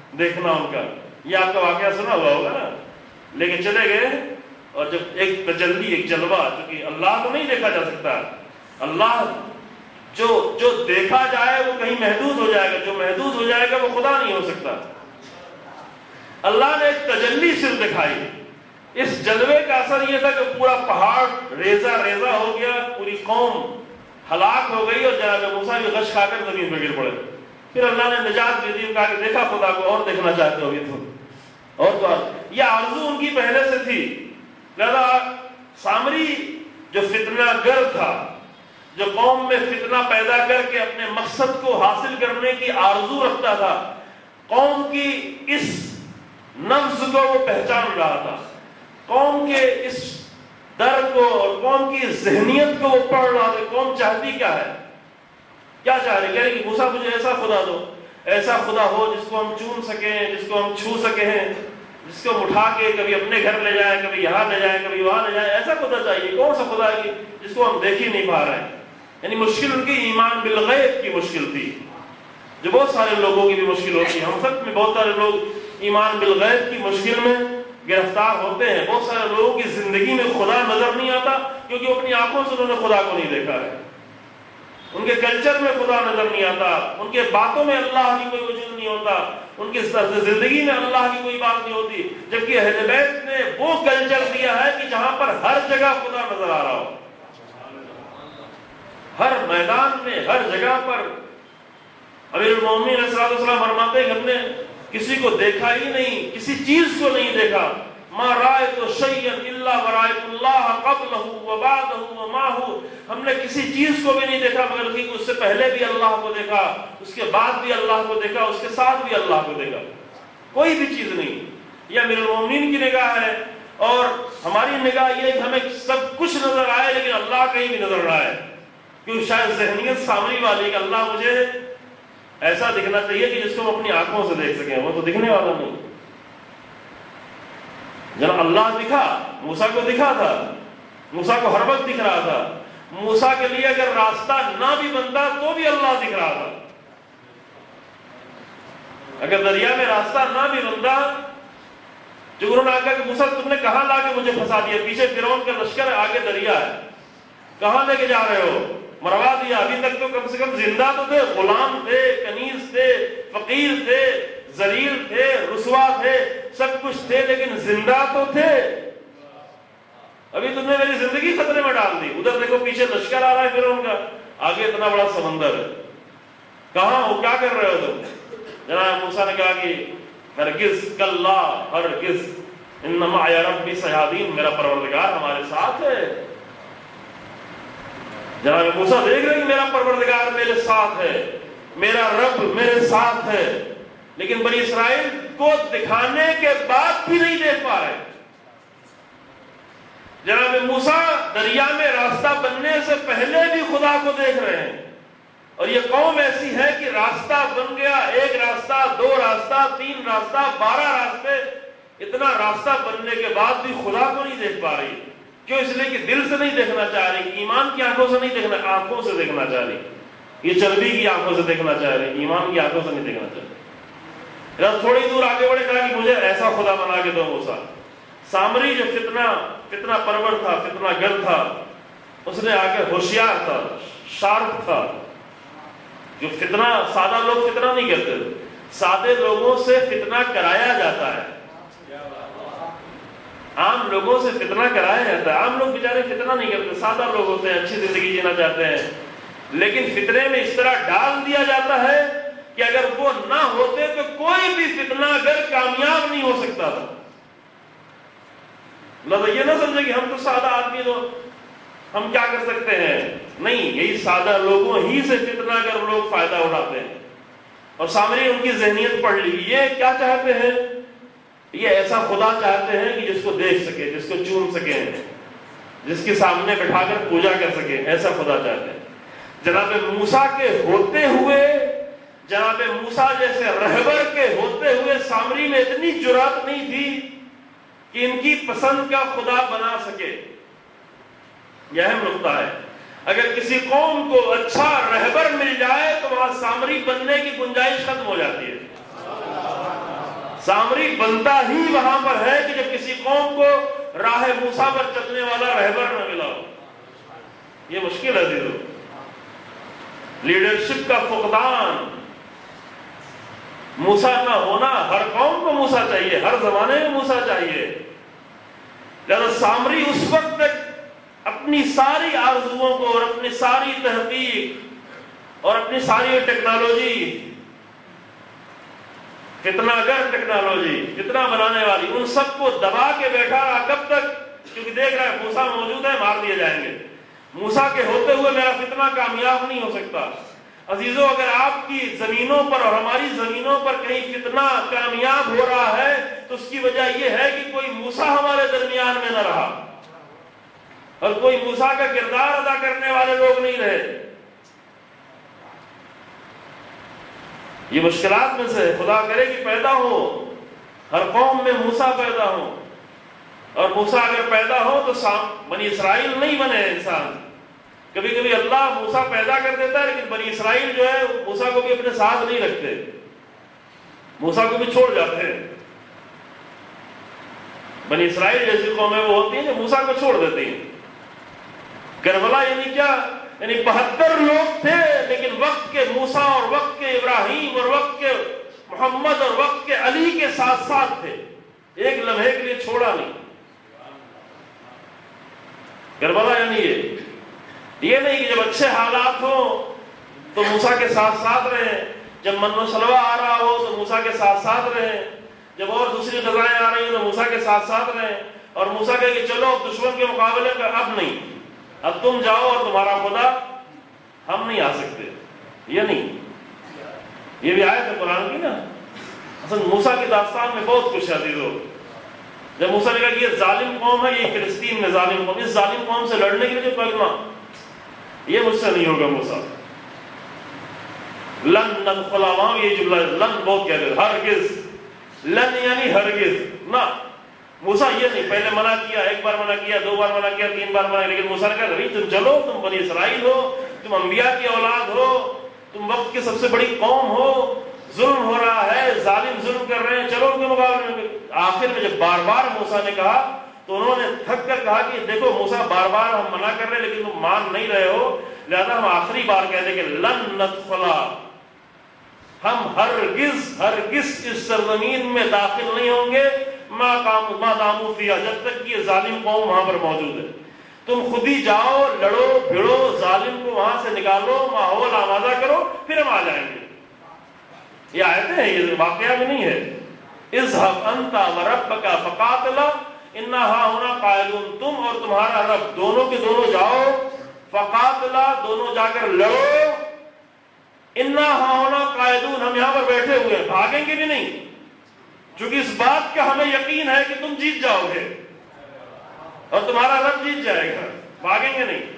دیکھنا ان کا. یہ آپ کا واقعہ سنا ہوا ہوگا نا. لے کے چلے گئے اور جب ایک تجلی ایک جلوہ، چونکہ اللہ کو نہیں دیکھا جا سکتا، اللہ جو جو دیکھا جائے وہ کہیں محدود ہو جائے گا، جو محدود ہو جائے گا وہ خدا نہیں ہو سکتا. اللہ نے ایک تجلی صرف دکھائی. اس جلوے کا اثر یہ تھا کہ پورا پہاڑ ریزہ ریزہ ہو گیا، پوری قوم ہلاک ہو گئی اور جناب موسیٰ بھی غش کھا کر زمین پہ گر پڑے. پھر اللہ نے نجات دے دی، کہا کہ دیکھا خدا کو اور دیکھنا چاہتے ہو یہ تو اور تو یہ آرزو ان کی پہلے سے تھی. لہذا سامری جو فتنہ گر تھا، جو قوم میں فتنہ پیدا کر کے اپنے مقصد کو حاصل کرنے کی آرزو رکھتا تھا، قوم کی اس نفس کو وہ پہچان رہا تھا، قوم کے اس ڈر کو اور قوم کی ذہنیت کو وہ پڑھ رہا تھا. قوم چاہتی کیا ہے، کیا چاہ رہے؟ کہہ رہے کہ موسیٰ مجھے ایسا خدا دو، ایسا خدا ہو جس کو ہم چوم سکیں، جس کو ہم چھو سکیں، جس کو ہم اٹھا کے کبھی اپنے گھر لے جائیں، کبھی یہاں لے جائیں، کبھی وہاں لے جائیں. ایسا خدا چاہیے. کون سا خدا ہے جس کو ہم دیکھ ہی نہیں پا رہے ہیں؟ یعنی مشکل ان کی ایمان بالغیب کی مشکل تھی، جو بہت سارے لوگوں کی بھی مشکل ہوتی ہے. ہم سب میں بہت سارے لوگ ایمان بالغیب کی مشکل میں گرفتار ہوتے ہیں. بہت سارے لوگوں کی زندگی میں خدا نظر نہیں آتا کیونکہ وہ اپنی آنکھوں سے انہوں نے خدا کو نہیں دیکھا ہے. ان کے کلچر میں خدا نظر نہیں آتا، ان کے باتوں میں اللہ کی کوئی وجود نہیں ہوتا، ان کی زندگی میں اللہ کی کوئی بات نہیں ہوتی. جبکہ اہل بیت نے وہ کلچر دیا ہے کہ جہاں پر ہر جگہ خدا نظر آ رہا ہو، ہر میدان میں، ہر جگہ پر. امیر المومنین علیہ الصلوۃ والسلام فرماتے ہیں ہم نے کسی کو دیکھا ہی نہیں، کسی چیز کو نہیں دیکھا. ما رأیت شیئا الا ورأیت اللہ قبلہ وبعدہ ومعہ. ہم نے کسی چیز کو بھی نہیں دیکھا مگر کہ اس سے پہلے بھی اللہ کو دیکھا، اس کے بعد بھی اللہ کو دیکھا، اس کے ساتھ بھی اللہ کو دیکھا. کوئی بھی چیز نہیں. یہ امیر المومنین کی نگاہ ہے. اور ہماری نگاہ یہ ہے کہ ہمیں سب کچھ نظر آئے لیکن اللہ کہیں بھی نظر نہ آئے. کیوں؟ شاید ذہنیت سامری والی کہ اللہ مجھے ایسا دکھنا چاہیے کہ جس کو ہم اپنی آنکھوں سے دیکھ سکیں. وہ تو دکھنے والا نہیں. جب اللہ دکھا، موسیٰ کو دکھا تھا، موسیٰ کو ہر وقت دکھ رہا تھا. موسیٰ کے لیے اگر راستہ نہ بھی بنتا تو بھی اللہ دکھ رہا تھا. اگر دریا میں راستہ نہ بھی بنتا، جو انہوں نے کہا کہ موسیٰ تم نے کہاں لا کے مجھے پھنسا دیا، پیچھے فرعون کا لشکر ہے، آگے دریا ہے، کہاں لے کے جا رہے ہو؟ مروا دیا. ابھی تک تو کم سے کم زندہ تو تھے، غلام تھے، کنیز تھے، فقیر تھے، ذلیل تھے، رسوا تھے، سب کچھ تھے لیکن زندہ تو تھے. ابھی تم نے میری زندگی خطرے میں ڈال دی. ادھر دیکھو پیچھے لشکر آ رہا ہے فرعون کا، آگے اتنا بڑا سمندر ہے، کہاں ہو، کیا کر رہے ہو تم؟ جناب موسیٰ نے کہا کہ ہرگز کلا ہرگز ان معی ربی سیہدین، میرا پروردگار ہمارے ساتھ ہے. جناب موسیٰ دیکھ رہے ہیں میرا پروردگار میرے ساتھ ہے، میرا رب میرے ساتھ ہے، لیکن بنی اسرائیل کو دکھانے کے بعد بھی نہیں دیکھ پا رہے. جناب موسیٰ دریا میں راستہ بننے سے پہلے بھی خدا کو دیکھ رہے ہیں. اور یہ قوم ایسی ہے کہ راستہ بن گیا، ایک راستہ، دو راستہ، تین راستہ، بارہ راستے، اتنا راستہ بننے کے بعد بھی خدا کو نہیں دیکھ پا رہی. کیوں؟ اس لیے کہ دل سے نہیں دیکھنا چاہ رہی، ایمان کی آنکھوں سے نہیں دیکھنا، آنکھوں سے دیکھنا چاہ رہی. یہ چربی کی آنکھوں سے دیکھنا چاہ رہی، ایمان کی آنکھوں سے نہیں دیکھنا چاہ رہی. تھوڑی دور آگے بڑھے، کہا کہ مجھے ایسا خدا بنا کے دو موسیٰ. سامری جو فتنہ فتنہ پرور تھا، فتنہ گر تھا، اس نے آ کے ہوشیار تھا، شارپ تھا. جو فتنہ، سادہ لوگ فتنہ نہیں کرتے، سادے لوگوں سے فتنہ کرایا جاتا ہے. عام لوگوں سے فتنہ کرایا جاتا ہے. عام لوگ بیچارے فتنہ نہیں کرتے، سادہ لوگ ہوتے ہیں، اچھی زندگی جینا چاہتے ہیں، لیکن فتنے میں اس طرح ڈال دیا جاتا ہے کہ اگر وہ نہ ہوتے تو کوئی بھی فتنہ اگر کامیاب نہیں ہو سکتا تھا. لہذا یہ نہ سمجھے کہ ہم تو سادہ آدمی تو ہم کیا کر سکتے ہیں. نہیں، یہی سادہ لوگوں ہی سے فتنہ اگر لوگ فائدہ اٹھاتے ہیں. اور سامنے ان کی ذہنیت پڑھ لی. یہ کیا چاہتے ہیں؟ یہ ایسا خدا چاہتے ہیں کہ جس کو دیکھ سکے، جس کو چوم سکے، جس کے سامنے بٹھا کر پوجا کر سکے. ایسا خدا چاہتے ہیں. جناب موسیٰ کے ہوتے ہوئے، جناب موسیٰ جیسے رہبر کے ہوتے ہوئے سامری میں اتنی جرات نہیں تھی کہ ان کی پسند کا خدا بنا سکے. یہ اہم نقطہ ہے. اگر کسی قوم کو اچھا رہبر مل جائے تو وہاں سامری بننے کی گنجائش ختم ہو جاتی ہے. سامری بنتا ہی وہاں پر ہے کہ جب کسی قوم کو راہ موسیٰ پر چلنے والا رہبر نہ ملا ہو. یہ مشکل ہے دیدو. لیڈرشپ کا فقدان، موسیٰ نہ ہونا. ہر قوم کو موسیٰ چاہیے، ہر زمانے میں موسیٰ چاہیے. لہذا سامری اس وقت تک اپنی ساری آرزوؤں کو اور اپنی ساری تحقیق اور اپنی ساری ٹیکنالوجی، کتنا گر ٹیکنالوجی، کتنا بنانے والی، ان سب کو دبا کے بیٹھا رہا. کب تک؟ کیونکہ دیکھ رہا ہے موسیٰ موجود ہے، مار دیے جائیں گے. موسیٰ کے ہوتے ہوئے میرا فتنہ کامیاب نہیں ہو سکتا. عزیزو، اگر آپ کی زمینوں پر اور ہماری زمینوں پر کہیں فتنہ کامیاب ہو رہا ہے تو اس کی وجہ یہ ہے کہ کوئی موسیٰ ہمارے درمیان میں نہ رہا اور کوئی موسیٰ کا کردار ادا کرنے والے لوگ نہیں رہے. یہ مشکلات میں سے خدا کرے کہ پیدا ہو، ہر قوم میں موسیٰ پیدا ہو. اور موسیٰ اگر پیدا ہو تو بنی اسرائیل نہیں بنے انسان. کبھی کبھی اللہ موسیٰ پیدا کر دیتا ہے لیکن بنی اسرائیل جو ہے موسیٰ کو بھی اپنے ساتھ نہیں رکھتے، موسیٰ کو بھی چھوڑ جاتے ہیں. بنی اسرائیل جیسی قومیں وہ ہوتی ہیں جو موسیٰ کو چھوڑ دیتی ہیں. کربلا یعنی کیا؟ یعنی بہتر لوگ تھے لیکن وقت کے موسیٰ اور وقت کے ابراہیم اور وقت کے محمد اور وقت کے علی کے ساتھ ساتھ تھے، ایک لمحے کے لیے چھوڑا نہیں. کربلا یعنی یہ یہ نہیں کہ جب اچھے حالات ہوں تو موسیٰ کے ساتھ ساتھ رہیں، جب من و سلوہ آ رہا ہو تو موسیٰ کے ساتھ ساتھ رہیں، جب اور دوسری غذائیں آ رہی ہیں تو موسیٰ کے ساتھ ساتھ رہیں. اور موسیٰ کہے کہ چلو دشمن کے مقابلے میں اب نہیں، اب تم جاؤ اور تمہارا خدا، ہم نہیں آ سکتے. یہ نہیں، یہ بھی آیت ہے قرآن کی نا. اصل موسیٰ کی داستان میں بہت کچھ ہے عزیزو. جب موسیٰ نے کہا کہ یہ ظالم قوم ہے، یہ فلسطین میں ظالم قوم، اس ظالم قوم سے لڑنے کے لیے جو کلمہ، یہ مجھ سے نہیں ہوگا موسیٰ. لن ندخلا، وہاں یہ جملہ لن بہت کہتے ہیں، ہرگز. لن یعنی ہرگز نہ. موسیٰ یہ نہیں، پہلے منع کیا، ایک بار منع کیا، دو بار منع کیا، تین بار منع کیا، لیکن موسیٰ نے کہا نہیں، تم چلو، تم بنی اسرائیل ہو، تم انبیاء کی اولاد ہو، تم وقت کی سب سے بڑی قوم ہو، ظلم ہو رہا ہے، ظالم ظلم کر رہے ہیں، چلو ان کے مقابلے میں. آخر میں جب بار بار موسیٰ نے کہا تو انہوں نے تھک کر کہا کہ دیکھو موسیٰ بار بار ہم منع کر رہے ہیں لیکن تم مان نہیں رہے ہو، لہذا ہم آخری بار کہتے کہ لن ندخلا، ہم ہرگز ہرگز اس سرزمین میں داخل نہیں ہوں گے ما داموا فیہا، جب تک کہ یہ ظالم قوم وہاں پر موجود ہے. تم خود ہی جاؤ، لڑو بھیڑو، ظالم کو وہاں سے نکالو، ماحول آمادہ کرو، پھر ہم آ جائیں گے. یہ آیتیں ہیں، یہ واقعہ بھی نہیں ہے. اذهب انت وربک فقاتلا انا ہاہنا قاعدون، تم اور تمہارا رب دونوں کے دونوں جاؤ، فقاتلا دونوں جا کر لڑو، انا ہاہنا قاعدون ہم یہاں پر بیٹھے ہوئے ہیں، بھاگیں گے بھی نہیں، چونکہ اس بات کا ہمیں یقین ہے کہ تم جیت جاؤ گے اور تمہارا رب جیت جائے گا، بھاگیں گے نہیں.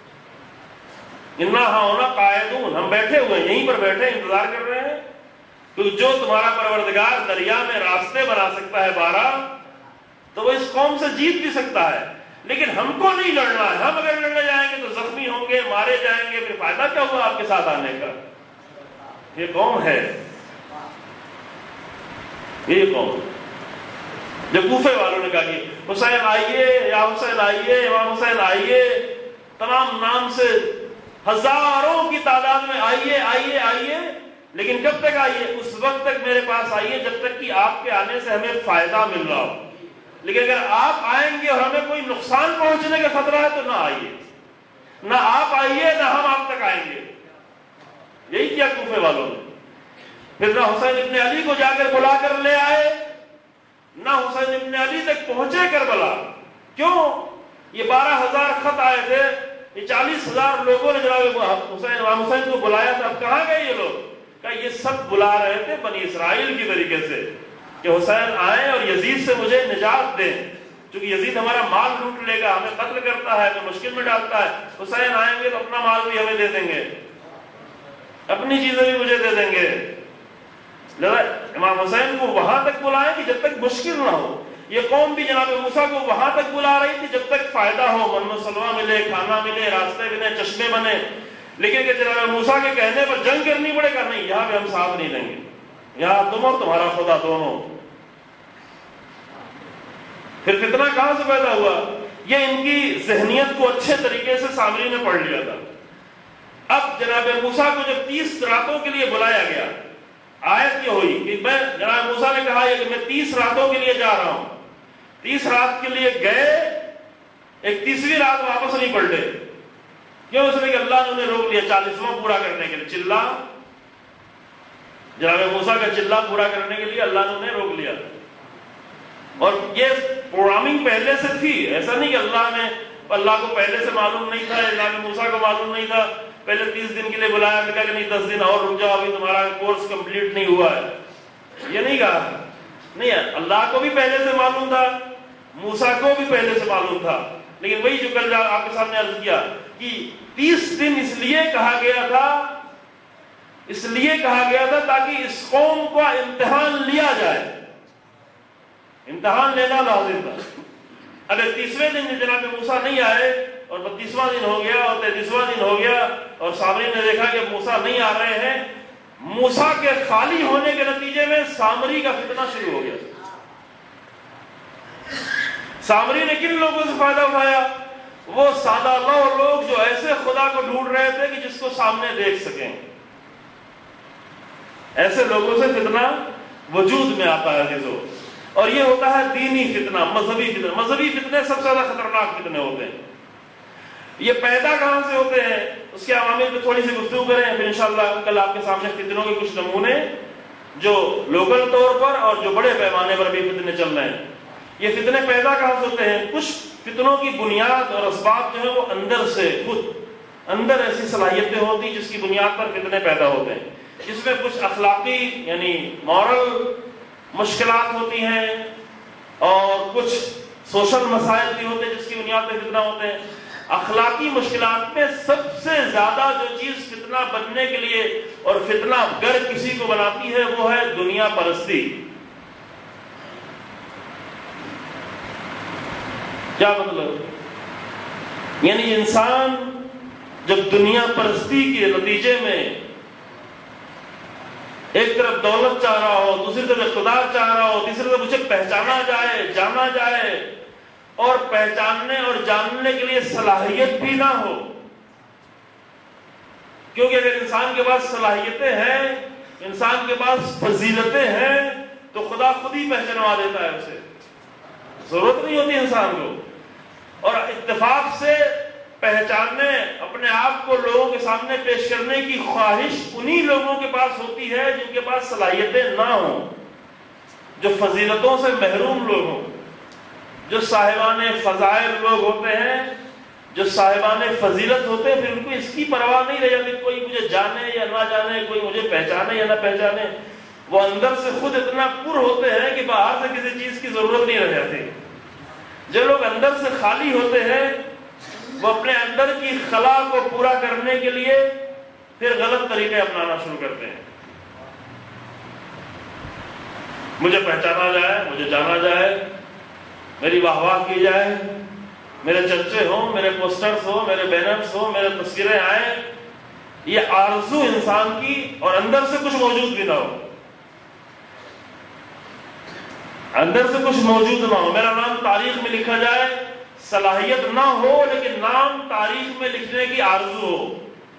انا ہاہنا قاعدون، ہم بیٹھے ہوئے ہیں، یہیں پر بیٹھے انتظار کر رہے ہیں. تو جو تمہارا پروردگار دریا میں راستے بنا سکتا ہے بارہ، تو وہ اس قوم سے جیت بھی سکتا ہے، لیکن ہم کو نہیں لڑنا ہے. ہم اگر لڑنے جائیں گے تو زخمی ہوں گے، مارے جائیں گے، پھر فائدہ کیا ہوا آپ کے ساتھ آنے کا. یہ قوم ہے، یہ قوم. جب کوفے والوں نے کہا کہ حسین آئیے، یا حسین آئیے، امام حسین آئیے، تمام نام سے ہزاروں کی تعداد میں آئیے آئیے آئیے، لیکن کب تک آئیے؟ اس وقت تک میرے پاس آئیے جب تک کہ آپ کے آنے سے ہمیں فائدہ مل رہا ہو. لیکن اگر آپ آئیں گے اور ہمیں کوئی نقصان پہنچنے کا خطرہ ہے تو نہ آئیے، نہ آپ آئیے نہ ہم آپ تک آئیں گے. یہی کیا کوفے والوں نے. پھر نہ حسین ابن علی کو جا کر بلا کر لے آئے، نہ حسین ابن علی تک پہنچے کربلا. کیوں؟ یہ بارہ ہزار خط آئے تھے، یہ چالیس ہزار لوگوں نے جناب حسین امام حسین کو بلایا تھا. اب کہاں گئے یہ لوگ؟ کہ یہ سب بلا رہے تھے بنی اسرائیل کی طریقے سے کہ حسین آئیں اور یزید سے مجھے نجات دیں، کیونکہ یزید ہمارا مال لوٹ لے گا، ہمیں قتل کرتا ہے، ہمیں مشکل میں ڈالتا ہے. حسین آئیں گے تو اپنا مال بھی ہمیں دے دیں گے، اپنی چیزیں بھی مجھے دے دیں گے. امام حسین کو وہاں تک بلائیں کہ جب تک مشکل نہ ہو. یہ قوم بھی جناب موسیٰ کو وہاں تک بلا رہی تھی جب تک فائدہ ہو، من و سلوہ ملے، کھانا ملے، راستے بنے، چشمے بنے. لیکن کہ جناب موسیٰ کے کہنے پر جنگ کرنی پڑے گا، نہیں، یہاں پہ ہم ساتھ نہیں دیں گے، یہاں تم اور تمہارا خدا دونوں. پھر فتنہ کہاں سے پیدا ہوا؟ یہ ان کی ذہنیت کو اچھے طریقے سے سامری نے پڑھ لیا تھا. اب جناب موسیٰ کو جب تیس راتوں کے لیے بلایا گیا، آیت یہ ہوئی کہ میں جناب موسیٰ نے کہا کہ میں تیس راتوں کے لیے جا رہا ہوں. تیس رات کے لیے گئے، ایک تیسری رات واپس نہیں پلٹے. کیوں؟ اس نے کہ اللہ نے انہیں روک لیا چالیسواں پورا کرنے کے لیے. چلا جناب موسیٰ کا چلا پورا کرنے کے لیے اللہ نے انہیں روک لیا. اور یہ پروگرامنگ پہلے سے تھی، ایسا نہیں کہ اللہ نے اللہ کو پہلے سے معلوم نہیں تھا، جناب موسیٰ کو معلوم نہیں تھا، پہلے تیس دن کے لیے بلایا، کہا کہ نہیں دس دن اور رک جاؤ، ابھی تمہارا کورس کمپلیٹ نہیں ہوا ہے. یہ نہیں کہا، نہیں ہے، اللہ کو بھی پہلے سے معلوم تھا، موسیٰ کو بھی پہلے سے معلوم تھا. لیکن وہی جو کل آپ کے سامنے عرض کیا کہ تیس دن اس لیے کہا گیا تھا اس لیے کہا گیا تھا تاکہ اس قوم کا امتحان لیا جائے. امتحان لینا لازم تھا. اگر تیسویں دن جناب موسیٰ نہیں آئے اور بتیسواں دن ہو گیا اور تینتیسواں دن ہو گیا اور سامری نے دیکھا کہ موسیٰ نہیں آ رہے ہیں، موسیٰ کے خالی ہونے کے نتیجے میں سامری کا فتنہ شروع ہو گیا. سامری نے کن لوگوں سے فائدہ اٹھایا؟ وہ سادہ لو لوگ جو ایسے خدا کو ڈھونڈ رہے تھے کہ جس کو سامنے دیکھ سکیں. ایسے لوگوں سے فتنہ وجود میں آتا ہے عزیزو. اور یہ ہوتا ہے دینی فتنہ، مذہبی فتنہ. مذہبی فتنے سب سے زیادہ خطرناک فتنے ہوتے ہیں. یہ پیدا کہاں سے ہوتے ہیں اس کے عوامل پہ تھوڑی سی گفتگو کریں، پھر انشاءاللہ کل آپ کے سامنے فتنوں کے کچھ نمونے جو لوکل طور پر اور جو بڑے پیمانے پر بھی فتنے چل رہے ہیں. یہ فتنے پیدا کہاں سے ہوتے ہیں؟ کچھ فتنوں کی بنیاد اور اسباب جو ہے وہ اندر سے خود اندر ایسی صلاحیتیں ہوتی جس کی بنیاد پر فتنے پیدا ہوتے ہیں، جس میں کچھ اخلاقی یعنی مورل مشکلات ہوتی ہیں اور کچھ سوشل مسائل بھی ہوتے ہیں جس کی بنیاد پہ فتنہ ہوتے ہیں. اخلاقی مشکلات میں سب سے زیادہ جو چیز فتنہ بننے کے لیے اور فتنہ گر کسی کو بناتی ہے وہ ہے دنیا پرستی. کیا مطلب؟ یعنی انسان جب دنیا پرستی کے نتیجے میں ایک طرف دولت چاہ رہا ہو، دوسری طرف اقتدار چاہ رہا ہو، تیسری طرف اسے پہچانا جائے، جانا جائے، اور پہچاننے اور جاننے کے لیے صلاحیت بھی نہ ہو. کیونکہ اگر انسان کے پاس صلاحیتیں ہیں، انسان کے پاس فضیلتیں ہیں، تو خدا خود ہی پہچانوا دیتا ہے اسے، ضرورت نہیں ہوتی انسان کو. اور اتفاق سے پہچاننے، اپنے آپ کو لوگوں کے سامنے پیش کرنے کی خواہش انہی لوگوں کے پاس ہوتی ہے جن کے پاس صلاحیتیں نہ ہوں، جو فضیلتوں سے محروم لوگ ہوں، جو صاحبان فضائل لوگ ہوتے ہیں، جو صاحبان فضیلت ہوتے ہیں. پھر ان کو اس کی پرواہ نہیں رہ جاتی کوئی مجھے جانے یا نہ جانے، کوئی مجھے پہچانے یا نہ پہچانے. وہ اندر سے خود اتنا پر ہوتے ہیں کہ باہر سے کسی چیز کی ضرورت نہیں رہ جاتی. جو لوگ اندر سے خالی ہوتے ہیں وہ اپنے اندر کی خلا کو پورا کرنے کے لیے پھر غلط طریقے اپنانا شروع کرتے ہیں. مجھے پہچانا جائے، مجھے جانا جائے، میری واہ واہ کی جائے، میرے چرچے ہوں، میرے پوسٹرز ہوں، میرے بینرز ہوں، میرے تصویریں آئیں. یہ آرزو انسان کی، اور اندر سے کچھ موجود بھی نہ ہو، اندر سے کچھ موجود نہ ہو. میرا نام تاریخ میں لکھا جائے، صلاحیت نہ ہو لیکن نام تاریخ میں لکھنے کی آرزو ہو،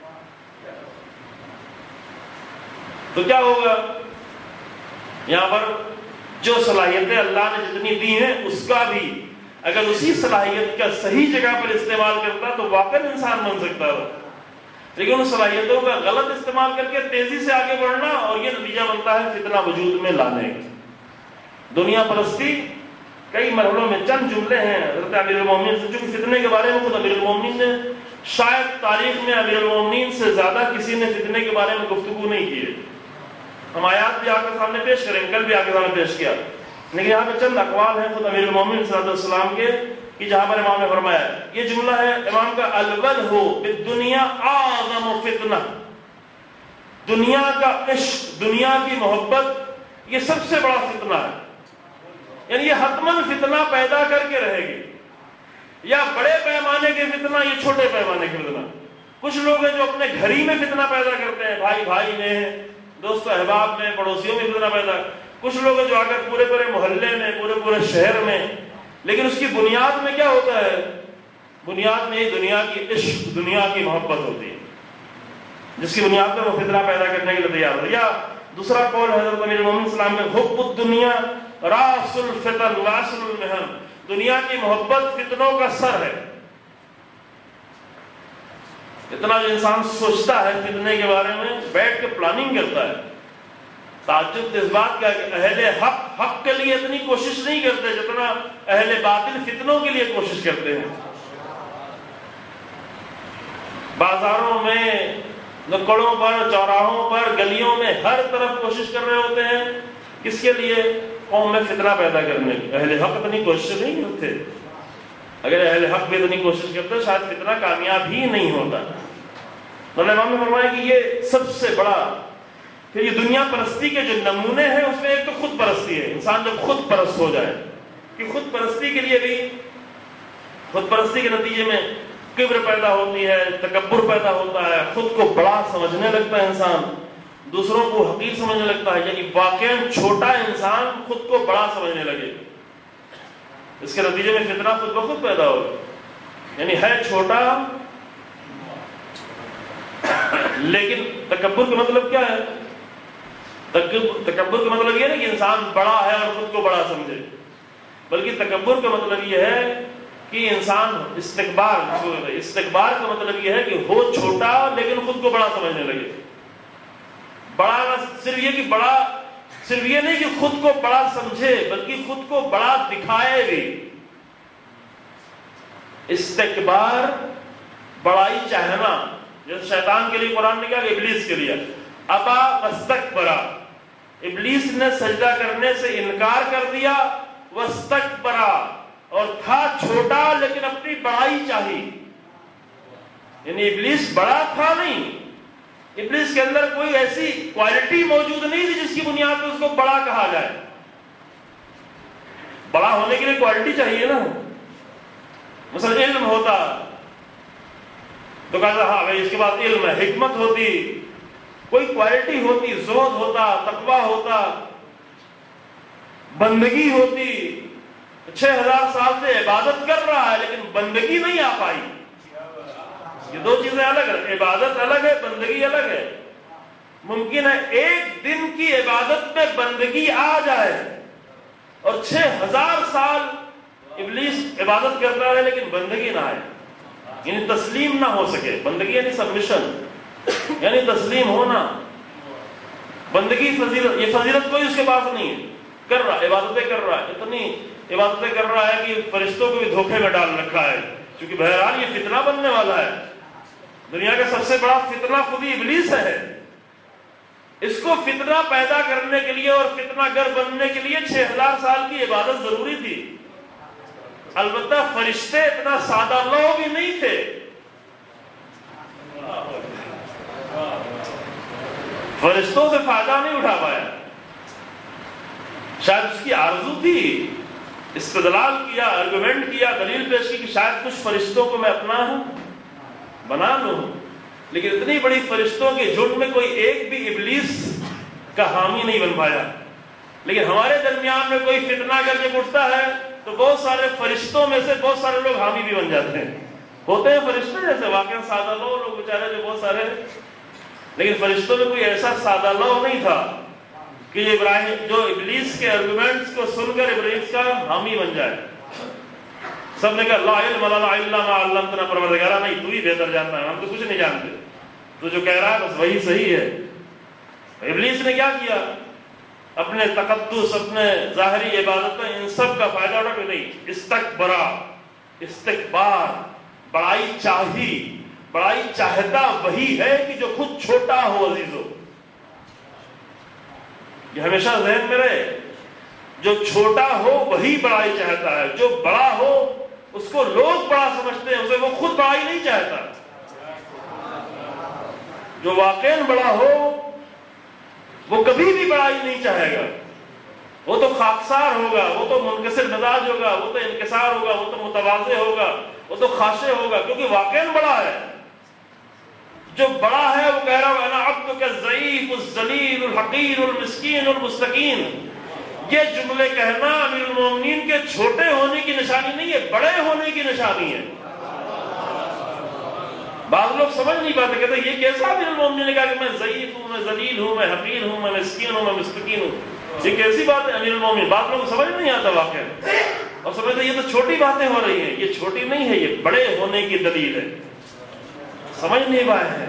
تو کیا ہوگا؟ یہاں پر جو صلاحیتیں اللہ نے جتنی دی ہیں اس کا بھی اگر اسی صلاحیت کا صحیح جگہ پر استعمال کرتا تو واقعی انسان بن سکتا تھا. لیکن ان صلاحیتوں کا غلط استعمال کر کے تیزی سے آگے بڑھنا، اور یہ نتیجہ بنتا ہے فتنہ وجود میں لانے کا. دنیا پرستی کئی مرحلوں میں، چند جملے ہیں حضرت امیر المومنین سے، چونکہ فتنے کے بارے میں خود امیر المومنین نے شاید تاریخ میں امیر المومنین سے زیادہ کسی نے فتنے کے بارے میں گفتگو نہیں کی ہے. ہم آیات بھی آپ کے سامنے پیش کریں، کل بھی آپ کے سامنے پیش کیا، لیکن یہاں پہ چند اقوال ہیں خود امیر المومنین صلی اللہ علیہ وسلم کے کہ جہاں پر امام نے فرمایا، یہ جملہ ہے امام کا، الوجہ بالدنیا اعظم فتنہ، دنیا کا عشق، دنیا کی محبت یہ سب سے بڑا فتنہ ہے. یعنی یہ حتماً فتنہ پیدا کر کے رہے گی، یا بڑے پیمانے کے فتنہ، یہ چھوٹے پیمانے کے فتنہ. کچھ لوگ ہیں جو اپنے گھر ہی میں فتنہ پیدا کرتے ہیں، بھائی بھائی میں، دوست احباب میں، پڑوسیوں میں فتنہ پیدا. کچھ لوگ ہیں جو اگر پورے پورے محلے میں، پورے پورے شہر میں لیکن اس کی بنیاد میں کیا ہوتا ہے؟ بنیاد میں دنیا کی عشق، دنیا کی محبت ہوتی ہے، جس کی بنیاد پر وہ فتنہ پیدا کرنے کے لیے تیار ہو۔ یا دوسرا قول حضرت امیر المومنین السلام میں، حب الدنیا راس الفتن واصل المحن، دنیا کی محبت فتنوں کا سر ہے۔ اتنا جو انسان سوچتا ہے فتنے کے بارے میں، بیٹھ کے پلاننگ کرتا ہے، تعجب اس بات کا کہ اہل حق حق کے لیے اتنی کوشش نہیں کرتے جتنا اہل باطل فتنوں کے لیے کوشش کرتے ہیں۔ بازاروں میں، نکڑوں پر، چوراہوں پر، گلیوں میں، ہر طرف کوشش کر رہے ہوتے ہیں، کس کے لیے؟ قوم میں فتنہ پیدا کرنے کی۔ اہل حق اتنی کوشش نہیں کرتے۔ اگر اہل حق بھی اتنی کوشش کرتے شاید فتنہ کامیاب ہی نہیں ہوتا۔ مولانا امام نے فرمایا کہ یہ سب سے بڑا، پھر یہ دنیا پرستی کے جو نمونے ہیں اس میں ایک تو خود پرستی ہے۔ انسان جب خود پرست ہو جائے، کہ خود پرستی کے لیے بھی، خود پرستی کے نتیجے میں کبر پیدا ہوتی ہے، تکبر پیدا ہوتا ہے، خود کو بڑا سمجھنے لگتا ہے انسان، دوسروں کو حقیر سمجھنے لگتا ہے، یعنی واقعاً چھوٹا انسان خود کو بڑا سمجھنے لگے، اس کے نتیجے میں فتنہ خود بخود پیدا ہوگا۔ یعنی ہے چھوٹا، لیکن تکبر کا مطلب کیا ہے؟ تکبر کا مطلب یہ نہیں کہ انسان بڑا ہے اور خود کو بڑا سمجھے، بلکہ تکبر کا مطلب یہ ہے کہ انسان استکبار استکبار کا مطلب یہ ہے کہ ہو چھوٹا لیکن خود کو بڑا سمجھنے لگے۔ بڑا صرف یہ کہ بڑا صرف یہ نہیں کہ خود کو بڑا سمجھے، بلکہ خود کو بڑا دکھائے بھی۔ استکبار، بڑائی چاہنا، جیسے شیطان کے لیے قرآن نے کہا کہ ابلیس کے لیے ابا واستکبرا، ابلیس نے سجدہ کرنے سے انکار کر دیا، واستکبرا، اور تھا چھوٹا لیکن اپنی بڑائی چاہی۔ یعنی ابلیس بڑا تھا نہیں، ابلیس کے اندر کوئی ایسی کوالٹی موجود نہیں تھی جس کی بنیاد پر اس کو بڑا کہا جائے۔ بڑا ہونے کے لیے کوالٹی چاہیے نا، مثلا علم ہوتا تو کہا ہاں بھائی اس کے بعد علم ہے، حکمت ہوتی، کوئی کوالٹی ہوتی، زہد ہوتا، تقویٰ ہوتا، بندگی ہوتی۔ چھ ہزار سال سے عبادت کر رہا ہے لیکن بندگی نہیں آ پائی۔ یہ دو چیزیں الگ ہیں، عبادت الگ ہے، بندگی الگ ہے۔ ممکن ہے ایک دن کی عبادت میں بندگی آ جائے اور چھ ہزار سال ابلیس عبادت کرتا رہے لیکن بندگی نہ آئے، یعنی تسلیم نہ ہو سکے۔ بندگی یعنی سبمیشن، یعنی تسلیم ہونا۔ بندگی فضیلت، یہ فضیلت کوئی اس کے پاس نہیں ہے، کر رہا عبادتیں کر رہا ہے، اتنی عبادتیں کر رہا ہے کہ فرشتوں کو بھی دھوکے میں ڈال رکھا ہے، کیونکہ بہرحال یہ فتنہ بننے والا ہے۔ دنیا کا سب سے بڑا فتنہ خود ہی ابلیس ہے۔ اس کو فتنہ پیدا کرنے کے لیے اور فتنہ گر بننے کے لیے چھ ہزار سال کی عبادت ضروری تھی۔ البتہ فرشتے اتنا سادہ لو بھی نہیں تھے، فرشتوں سے فائدہ نہیں اٹھا پایا۔ شاید اس کی آرزو تھی، استدلال کیا، آرگومنٹ کیا، دلیل پیش کی کہ شاید کچھ فرشتوں کو میں اپنا بنا لوں، لیکن اتنی بڑی فرشتوں کے جھنڈ میں کوئی ایک بھی ابلیس کا حامی نہیں بن پایا۔ لیکن ہمارے درمیان میں کوئی فتنہ کر کے اٹھتا ہے تو بہت سارے فرشتوں میں سے بہت سارے لوگ حامی بھی بن جاتے ہیں۔ ہوتے ہیں فرشتے جیسے واقعا سادہ لو لوگ بیچارے جو بہت سارے، لیکن فرشتوں میں کوئی ایسا سادہ لو نہیں تھا کہ ابراہیم جو ابلیس کے آرگومنٹس کو سن کر ابلیس کا حامی بن جائے۔ سب نے کہا لا علم لنا الا ما علمتنا، پروردگارا نہیں تو ہی بہتر جانتا ہے، ہم تو کچھ نہیں جانتے، تو جو کہہ رہا ہے بس وہی صحیح ہے۔ ابلیس نے کیا کیا؟ اپنے تقدس، اپنے ظاہری عبادتیں، ان سب کا فائدہ اٹھا کے نہیں، استکبرا، استکبار، بڑائی چاہی۔ بڑائی چاہتا وہی ہے کہ جو خود چھوٹا ہو عزیزو، یہ ہمیشہ ذہن میں رہے، جو چھوٹا ہو وہی بڑائی چاہتا ہے، جو بڑا ہو اس کو لوگ بڑا سمجھتے ہیں، اسے وہ خود بڑائی نہیں چاہتا۔ جو واقعاً بڑا ہو وہ کبھی بھی بڑائی نہیں چاہے گا، وہ تو خاکسار ہوگا، وہ تو منکسر مزاج ہوگا، وہ تو انکسار ہوگا، وہ تو متواضع ہوگا، وہ تو خاشع ہوگا، کیونکہ واقعاً بڑا ہے۔ جو بڑا ہے وہ کہہ رہا ہے انا عبدک الضعیف الذلیل الحقیر المسکین المستکین، یہ جملے کہنا امیر المومنین کے چھوٹے ہونے کی نشانی نہیں ہے، بڑے ہونے کی نشانی ہے۔ بعض لوگ سمجھ نہیں پاتے، کہتے یہ کیسا امیر المومنین نے کہا کہ میں ضعیف ہوں، میں ذلیل ہوں، میں حقیر ہوں، میں مسکین ہوں، میں مستقین ہوں، یہ کیسی بات ہے امیر المومنین؟ بعض لوگ سمجھ نہیں آتا واقعہ، اور سمجھتے یہ تو چھوٹی باتیں ہو رہی ہیں۔ یہ چھوٹی نہیں ہے، یہ بڑے ہونے کی دلیل ہے۔ سمجھ نہیں پائے ہیں؟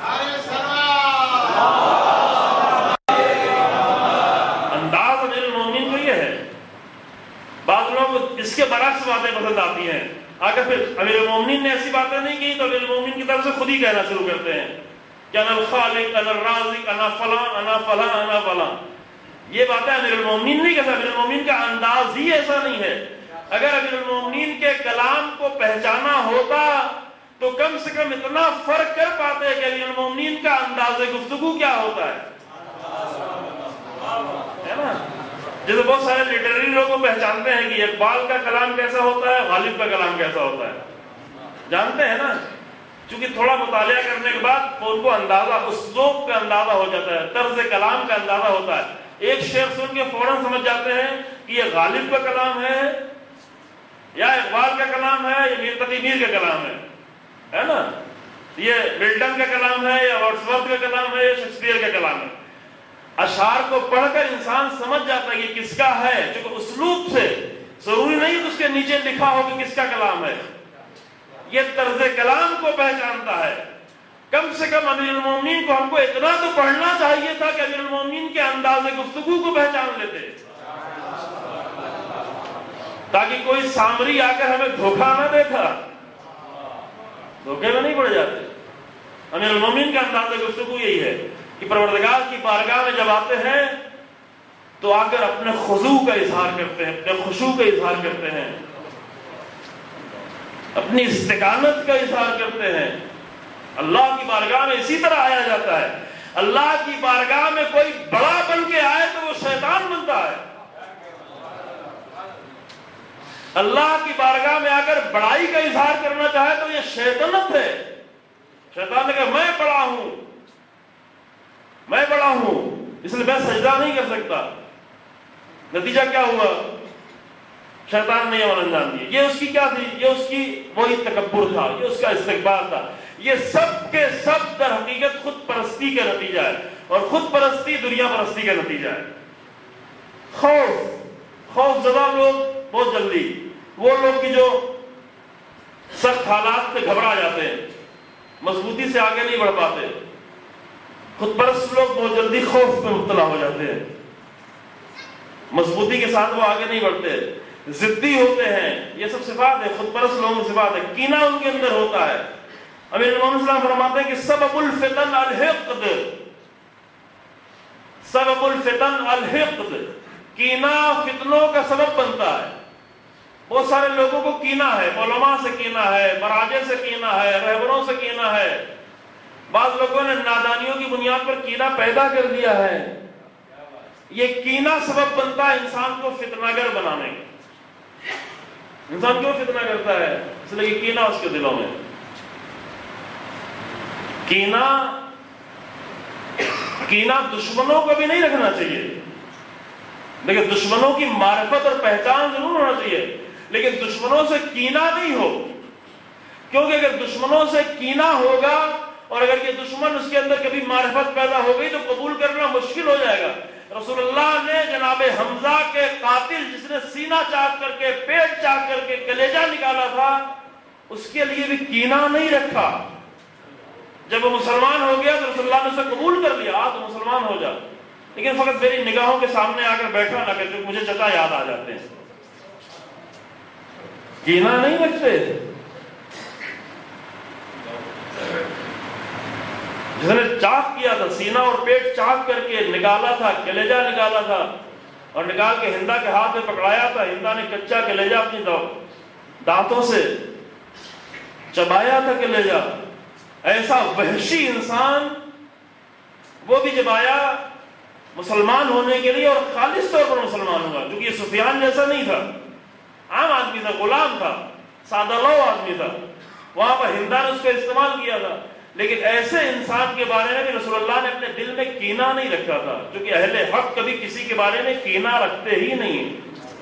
انداز امیر المومنین کو یہ ہے۔ بعض لوگ اس کے برعکس باتیں پسند آتی ہیں، آگے پھر امیر المومنین نے ایسی باتیں نہیں کی تو امیر المومنین کی طرف سے خود ہی کہنا شروع کرتے ہیں کہ انا الخالق، انا الرازق، انا فلاں، انا فلاں، انا فلاں۔ یہ باتیں امیر المومنین نہیں کہتا، امیر المومنین کا انداز ہی ایسا نہیں ہے۔ اگر امیر المومنین کے کلام کو پہچانا ہوتا تو کم سے کم اتنا فرق کر پاتے کہ امیر المومنین کا انداز گفتگو کیا ہوتا ہے، ہے نا؟ جیسے بہت سارے لٹریری لوگ کو پہچانتے ہیں کہ اقبال کا کلام کیسا ہوتا ہے، غالب کا کلام کیسا ہوتا ہے، جانتے ہیں نا؟ چونکہ تھوڑا مطالعہ کرنے کے بعد ان کو اندازہ، اسلوب کا اندازہ ہو جاتا ہے، طرز کلام کا اندازہ ہوتا ہے۔ ایک شعر سن کے فوراً سمجھ جاتے ہیں کہ یہ غالب کا کلام ہے یا اقبال کا کلام ہے یا میر تقی میر کا کلام ہے، ہے نا؟ یہ ملٹن کا کلام ہے یا ورڈسورتھ کا کلام ہے یا شیکسپیئر کا کلام ہے۔ اشعار کو پڑھ کر انسان سمجھ جاتا ہے کہ کس کا ہے، چونکہ اسلوب سے ضروری نہیں کہ اس کے نیچے لکھا ہو کہ کس کا کلام ہے، یہ طرز کلام کو پہچانتا ہے۔ کم سے کم امیر المومنین کو ہم کو اتنا تو پڑھنا چاہیے تھا کہ امیر المومنین کے انداز گفتگو کو پہچان لیتے، تاکہ کوئی سامری آ کر ہمیں دھوکہ نہ دیتا، دھوکے میں نہیں پڑ جاتے۔ امیر المومنین کا انداز گفتگو یہی ہے کہ پروردگار کی بارگاہ میں جب آتے ہیں تو آ کر اپنے خضوع کا اظہار کرتے ہیں، اپنے خشوع کا اظہار کرتے ہیں، اپنی استقامت کا اظہار کرتے ہیں۔ اللہ کی بارگاہ میں اسی طرح آیا جاتا ہے۔ اللہ کی بارگاہ میں کوئی بڑا بن کے آئے تو وہ شیطان بنتا ہے۔ اللہ کی بارگاہ میں آ کر بڑائی کا اظہار کرنا چاہے تو یہ شیطنت ہے۔ شیطان نے کہا میں بڑا ہوں، میں بڑا ہوں، اس لیے میں سجدہ نہیں کر سکتا۔ نتیجہ کیا ہوا؟ شیطان نے یہ عمل انجام دیا۔ یہ اس کی کیا تھی؟ یہ اس کی وہی تکبر تھا، یہ اس کا استکبار تھا۔ یہ سب کے سب در حقیقت خود پرستی کا نتیجہ ہے، اور خود پرستی دنیا پرستی کا نتیجہ ہے۔ خوف خوف زدہ لوگ بہت جلدی، وہ لوگ کی جو سخت حالات سے گھبرا جاتے ہیں، مضبوطی سے آگے نہیں بڑھ پاتے، خود پرست لوگ بہت جلدی خوف میں مبتلا ہو جاتے ہیں، مضبوطی کے ساتھ وہ آگے نہیں بڑھتے، ضدی ہوتے ہیں۔ یہ سب صفات ہے، خود پرست لوگوں کی صفات ہے۔ کینہ ان کے اندر ہوتا ہے۔ امیر المومنین صلی اللہ علیہ وسلم فرماتے ہیں کہ سبب الفتن الحقد، سبب الفتن الحقد، کینہ فتنوں کا سبب بنتا ہے۔ بہت سارے لوگوں کو کینہ ہے، علماء سے کینہ ہے، مراجع سے کینہ ہے، رہبروں سے کینہ ہے۔ بعض لوگوں نے نادانیوں کی بنیاد پر کینہ پیدا کر دیا ہے۔ یہ کینہ سبب بنتا ہے انسان کو فتنہ گر بنانے کا۔ انسان کیوں فتنہ کرتا ہے؟ اس لیے کہ کینہ اس کے دلوں میں، کینہ کینہ دشمنوں کو بھی نہیں رکھنا چاہیے، لیکن دشمنوں کی معرفت اور پہچان ضرور ہونا چاہیے، لیکن دشمنوں سے کینہ نہیں ہو، کیونکہ اگر دشمنوں سے کینہ ہوگا اور اگر یہ دشمن اس کے اندر کبھی معرفت پیدا ہو گئی تو قبول کرنا مشکل ہو جائے گا۔ رسول اللہ نے جناب حمزہ کے قاتل جس نے سینہ چاک کر کے، پیٹ چاک کر کے کلیجہ نکالا تھا، اس کے لیے بھی کینہ نہیں رکھا۔ جب وہ مسلمان ہو گیا تو رسول اللہ نے اسے قبول کر لیا، آ تو مسلمان ہو جا، لیکن فقط میری نگاہوں کے سامنے آ کر بیٹھا نہ کر، جو مجھے چچا یاد آ جاتے ہیں۔ کینہ نہیں رکھتے۔ جس نے چاک کیا تھا، سینہ اور پیٹ چاک کر کے نکالا تھا، کلیجہ نکالا تھا اور نکال کے ہندا کے ہاتھ میں پکڑایا تھا، ہندا نے کچا کلیجہ اپنی دانتوں سے چبایا تھا کلیجہ۔ ایسا وحشی انسان وہ بھی جب آیا مسلمان ہونے کے لیے اور خالص طور پر مسلمان ہوا، کیونکہ یہ سفیان جیسا نہیں تھا، عام آدمی تھا، غلام تھا، سادہ لو آدمی تھا، وہاں پر ہندا نے اس کو استعمال کیا تھا۔ لیکن ایسے انسان کے بارے میں بھی رسول اللہ نے اپنے دل میں کینہ نہیں رکھا تھا، کیونکہ اہل حق کبھی کسی کے بارے میں کینہ رکھتے ہی نہیں۔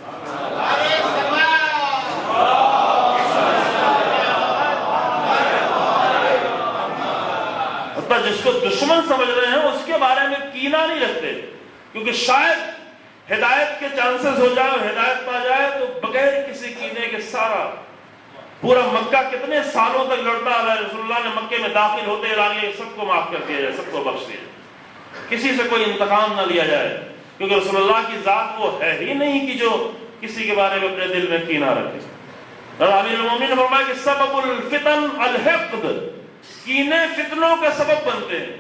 جس کو دشمن سمجھ رہے ہیں اس کے بارے میں کینہ نہیں رکھتے، کیونکہ شاید ہدایت کے چانسز ہو جائے اور ہدایت پا جائے تو بغیر کسی کینے کے سارا پورا مکہ کتنے سالوں تک لڑتا ہے، رسول اللہ نے مکے میں داخل ہوتے اعلان کیا سب کو معاف کر دیا جائے، سب کو بخش دیا جائے، کسی سے کوئی انتقام نہ لیا جائے، کیونکہ رسول اللہ کی ذات وہ ہے ہی نہیں کہ جو کسی کے بارے میں اپنے دل میں کینہ رکھے۔ اور امیر المومنین نے فرمایا کہ سبب الفتن الحقد، کینے فتنوں کا سبب بنتے ہیں۔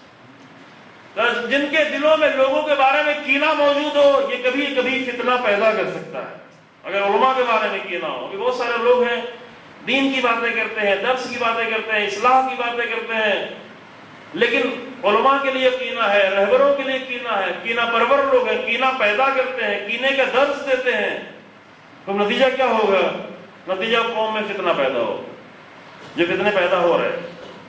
جن کے دلوں میں لوگوں کے بارے میں کینہ موجود ہو، یہ کبھی کبھی فتنہ پیدا کر سکتا ہے۔ اگر علماء کے بارے میں کینہ ہو، بہت سارے لوگ ہیں دین کی باتیں کرتے ہیں، درس کی باتیں کرتے ہیں، اصلاح کی باتیں کرتے ہیں، لیکن علماء کے لیے کینہ ہے، رہبروں کے لیے کینہ ہے، کینہ پرور لوگ ہیں، کینہ پیدا کرتے ہیں، کینے کا درس دیتے ہیں، تو نتیجہ کیا ہوگا؟ نتیجہ قوم میں فتنہ پیدا ہو، جو فتنے پیدا ہو رہے ہیں۔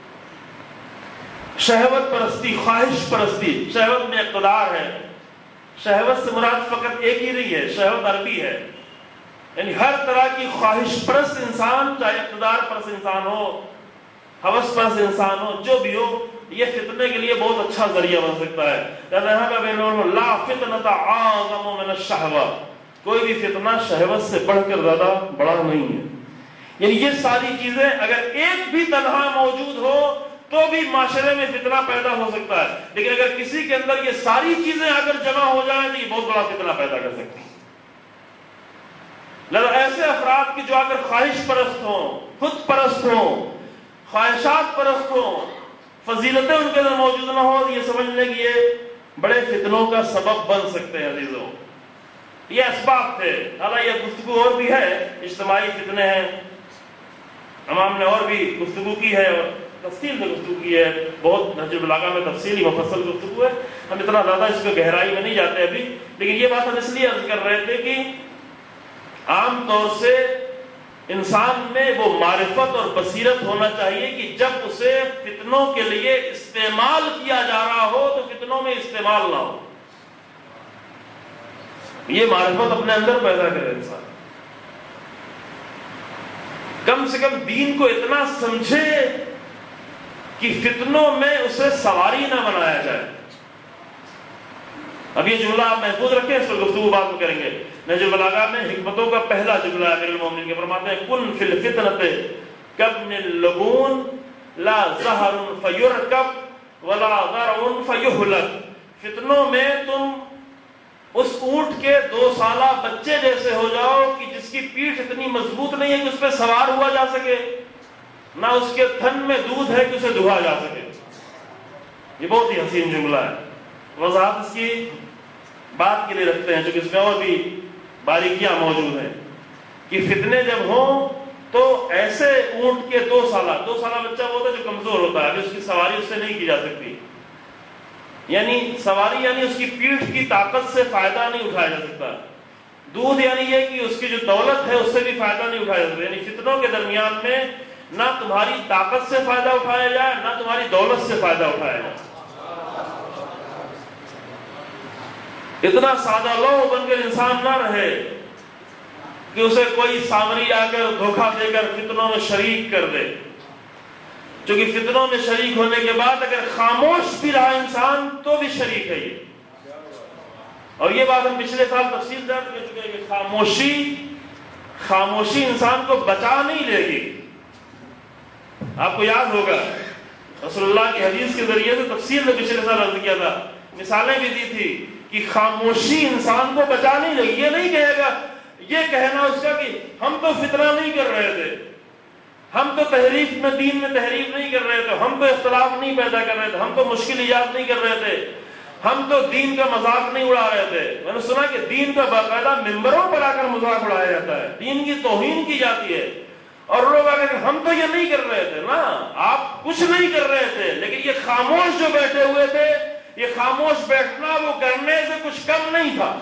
شہوت پرستی، خواہش پرستی، شہوت میں اقتدار ہے۔ شہوت سے مراد فقط ایک ہی نہیں ہے، شہوت عربی ہے، یعنی ہر طرح کی خواہش پرست انسان، چاہے اقتدار پرست انسان ہو، ہوس پرست انسان ہو، جو بھی ہو، یہ فتنے کے لیے بہت اچھا ذریعہ بن سکتا ہے۔ لا فتنۃ اعظم من الشہوہ، کوئی بھی فتنہ شہوت سے بڑھ کر زیادہ بڑا نہیں ہے۔ یعنی یہ ساری چیزیں اگر ایک بھی تنہا موجود ہو تو بھی معاشرے میں فتنہ پیدا ہو سکتا ہے، لیکن اگر کسی کے اندر یہ ساری چیزیں اگر جمع ہو جائیں تو یہ بہت بڑا فتنہ پیدا کر سکتی ہے۔ لہذا ایسے افراد کی جو اگر خواہش پرست ہوں، خود پرست ہوں، خواہشات پرست ہوں، فضیلتیں ان کے اندر موجود نہ ہو، یہ سمجھ لیں کہ یہ بڑے فتنوں کا سبب بن سکتے ہیں۔ عزیزوں، یہ اسباب تھے، حالانکہ یہ گفتگو اور بھی ہے، اجتماعی فتنے ہیں، امام نے اور بھی گفتگو کی ہے اور تفصیل سے گفتگو کی ہے، بہت نہج البلاغہ میں تفصیلی مفصل گفتگو ہے، ہم اتنا زیادہ اس پہ گہرائی میں نہیں جاتے ابھی، لیکن یہ بات ہم اس لیے عرض کر رہے تھے کہ عام طور سے انسان میں وہ معرفت اور بصیرت ہونا چاہیے کہ جب اسے فتنوں کے لیے استعمال کیا جا رہا ہو تو فتنوں میں استعمال نہ ہو، یہ معرفت اپنے اندر پیدا کرے انسان، کم سے کم دین کو اتنا سمجھے کہ فتنوں میں اسے سواری نہ بنایا جائے۔ اب یہ جملہ آپ محفوظ رکھیں، اس پر گفتگو بات کریں گے۔ نہج البلاغہ میں حکمتوں کا پہلا جملہ امیر المومنین کے فرماتے ہیں کن فی الفتنۃ کابن اللبون لا زہر فیرکب ولا ضرع فیہلک، فتنوں میں تم اس اونٹ کے دو سالہ بچے جیسے ہو جاؤ کہ جس کی پیٹھ اتنی مضبوط نہیں ہے کہ اس پہ سوار ہوا جا سکے، نہ اس کے تھن میں دودھ ہے کہ اسے دہا جا سکے۔ یہ بہت ہی حسین جملہ ہے، وضاحت اس کی بات کے لیے رکھتے ہیں، چونکہ اس میں اور بھی باریکیاں موجود ہیں کہ فتنے جب ہوں تو ایسے اونٹ کے دو سالہ دو سالہ بچہ وہ ہوتا ہے جو کمزور ہوتا ہے، ابھی اس کی سواری اس سے نہیں کی جا سکتی، یعنی سواری یعنی اس کی پیٹھ کی طاقت سے فائدہ نہیں اٹھایا جا سکتا، دودھ یعنی یہ کہ اس کی جو دولت ہے اس سے بھی فائدہ نہیں اٹھایا جا سکتا، یعنی فتنوں کے درمیان میں نہ تمہاری طاقت سے فائدہ اٹھایا جائے نہ تمہاری دولت سے فائدہ اٹھایا جائے۔ اتنا سادہ لو بن کر انسان نہ رہے کہ اسے کوئی سامری آ کر دھوکہ دے کر فتنوں میں شریک کر دے، چونکہ فتنوں میں شریک ہونے کے بعد اگر خاموش بھی رہا انسان تو بھی شریک ہے یہ، اور یہ بات ہم پچھلے سال تفصیل سے کر چکے ہیں کہ خاموشی خاموشی انسان کو بچا نہیں لے گی۔ آپ کو یاد ہوگا رسول اللہ کی حدیث کے ذریعے سے تفصیل میں پچھلے سال عرض کیا تھا، مثالیں بھی دی تھی کہ خاموشی انسان کو بچا نہیں لے گی۔ یہ نہیں کہے گا، یہ کہنا اس کا کہ ہم تو فتنہ نہیں کر رہے تھے، ہم تو تحریف میں دین میں تحریف نہیں کر رہے تھے، ہم تو اختلاف نہیں پیدا کر رہے تھے، ہم تو مشکل ایجاد نہیں کر رہے تھے، ہم تو دین کا مذاق نہیں اڑا رہے تھے۔ میں نے سنا کہ دین کا باقاعدہ ممبروں پر آ کر مذاق اڑایا جاتا ہے، دین کی توہین کی جاتی ہے، اور لوگ آ کر ہم تو یہ نہیں کر رہے تھے۔ نا، آپ کچھ نہیں کر رہے تھے، لیکن یہ خاموش جو بیٹھے ہوئے تھے، یہ خاموش بیٹھنا وہ کرنے سے کچھ کم نہیں تھا،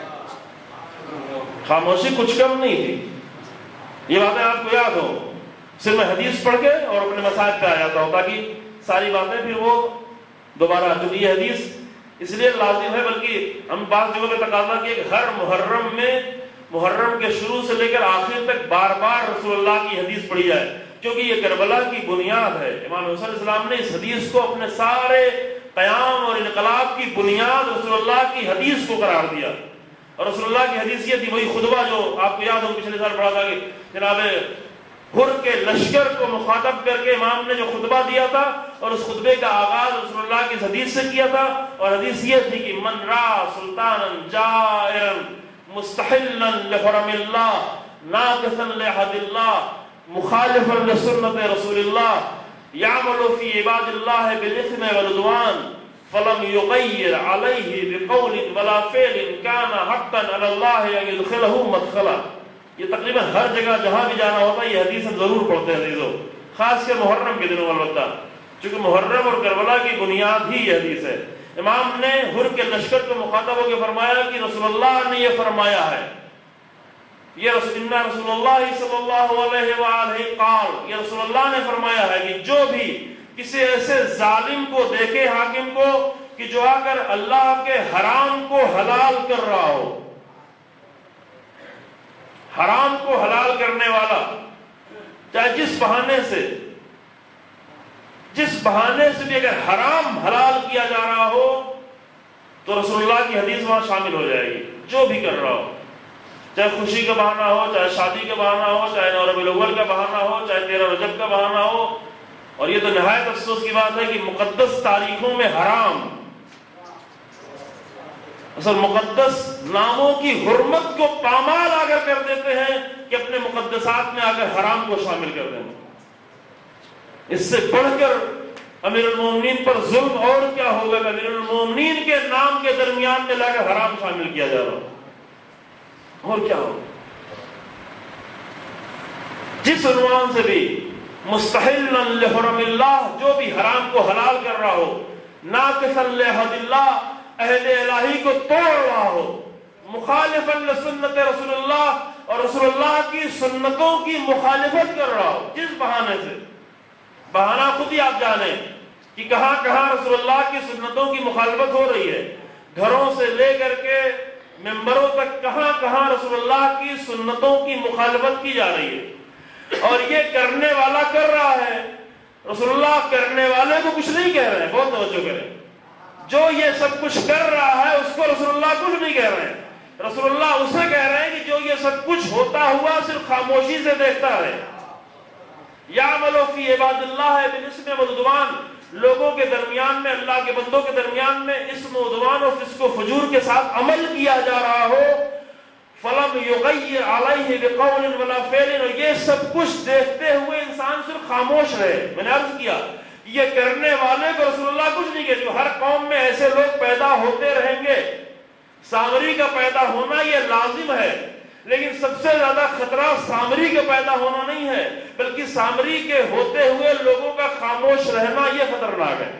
خاموشی کچھ کم نہیں تھی۔ یہ باتیں آپ کو یاد ہو صرف میں حدیث پڑھ کے اور اپنے مسائل پہ آ جاتا ہوں تاکہ ساری باتیں پھر وہ دوبارہ، چونکہ یہ حدیث اس لیے لازم ہے، بلکہ ہم بعض جگہوں پہ تقاضا کیے کہ ہر محرم میں، محرم کے شروع سے لے کر آخر تک بار بار رسول اللہ کی حدیث پڑھی جائے، کیونکہ یہ کربلا کی بنیاد ہے۔ امام حسین علیہ السلام نے اس حدیث کو اپنے سارے قیام اور انقلاب کی بنیاد رسول اللہ کی حدیث کو قرار دیا، اور رسول اللہ کی حدیث یہ تھی، وہی خطبہ جو آپ کو یاد ہو پچھلے سال پڑھا تھا کہ جناب ہر کے لشکر کو مخاطب کر کے امام نے جو خطبہ دیا تھا، اور اس خطبے کا آغاز رسول اللہ کی حدیث سے کیا تھا، اور حدیث یہ تھی کہ من را سلطانا جائرا مستحلا لحرم اللہ ناقصا لحد اللہ مخالفا لسنت رسول اللہ یعمل فی عباد اللہ بالاثم والعدوان فلم یغیر علیہ بقول ولا فعل کان حقا علی اللہ ان يدخلہ مدخلا۔ یہ تقریباً ہر جگہ جہاں بھی جانا ہوتا ہے یہ حدیث ہم ضرور پڑھتے ہیں عزیزو، خاص کر محرم کے دنوں البتہ، چونکہ محرم اور کربلا کی بنیاد ہی یہ حدیث ہے۔ امام نے ہر کے لشکر کو مخاطب ہو کے فرمایا کہ رسول اللہ نے یہ فرمایا ہے، یہ رسول ان رسول اللہ صلی اللہ علیہ وآلہ قال، یہ رسول اللہ نے فرمایا ہے کہ جو بھی کسی ایسے ظالم کو دیکھے، حاکم کو، کہ جو آ کر اللہ کے حرام کو حلال کر رہا ہو، حرام کو حلال کرنے والا، چاہے جس بہانے سے، جس بہانے سے بھی اگر حرام حلال کیا جا رہا ہو تو رسول اللہ کی حدیث وہاں شامل ہو جائے گی۔ جو بھی کر رہا ہو، چاہے خوشی کا بہانہ ہو، چاہے شادی کا بہانہ ہو، چاہے ربیع الاول کا بہانہ ہو، چاہے تیرہ رجب کا بہانہ ہو، اور یہ تو نہایت افسوس کی بات ہے کہ مقدس تاریخوں میں حرام، اصل مقدس ناموں کی حرمت کو پامال آ کر کر دیتے ہیں کہ اپنے مقدسات میں آ کر حرام کو شامل کر دیں۔ اس سے بڑھ کر امیر المومنین پر ظلم اور کیا ہوگا کہ امیر المومنین کے نام کے درمیان میں لا کر حرام شامل کیا جا رہا، اور کیا ہوگا؟ جس عنوان سے بھی مستحلا لحرم اللہ، جو بھی حرام کو حلال کر رہا ہو، ناقصا لحد اللہ، اہل الہی کو توڑ رہا ہو، مخالفا لسنت رسول اللہ، اور رسول اللہ کی سنتوں کی مخالفت کر رہا ہو، جس بہانے سے، بہانہ خود ہی آپ جانیں کہ کہاں کہاں رسول اللہ کی سنتوں کی مخالفت ہو رہی ہے، گھروں سے لے کر کے ممبروں تک کہاں کہاں رسول اللہ کی سنتوں کی مخالفت کی جا رہی ہے، اور یہ کرنے والا کر رہا ہے، رسول اللہ کرنے والے کو کچھ نہیں کہہ رہے ہیں، بہت توجہ کریں، جو یہ سب کچھ کر رہا ہے اس کو رسول اللہ کچھ نہیں کہہ رہے ہیں، رسول اللہ اسے کہہ رہے ہیں کہ جو یہ سب کچھ ہوتا ہوا صرف خاموشی سے دیکھتا رہے۔ یعمل فی عباد اللہ بالاسم والعدوان، لوگوں کے درمیان میں، اللہ کے بندوں کے درمیان میں اسم و عدوان اور فسق و فجور کے ساتھ عمل کیا جا رہا ہو، فلم یغیر علیہ بقول ولا فعل، اور یہ سب کچھ دیکھتے ہوئے انسان صرف خاموش رہے۔ میں نے عرض کیا یہ کرنے والے کو رسول اللہ کچھ نہیں کہتے، ہر قوم میں ایسے لوگ پیدا ہوتے رہیں گے، سامری کا پیدا ہونا یہ لازم ہے، لیکن سب سے زیادہ خطرہ سامری کے پیدا ہونا نہیں ہے، بلکہ سامری کے ہوتے ہوئے لوگوں کا خاموش رہنا یہ خطرناک ہے۔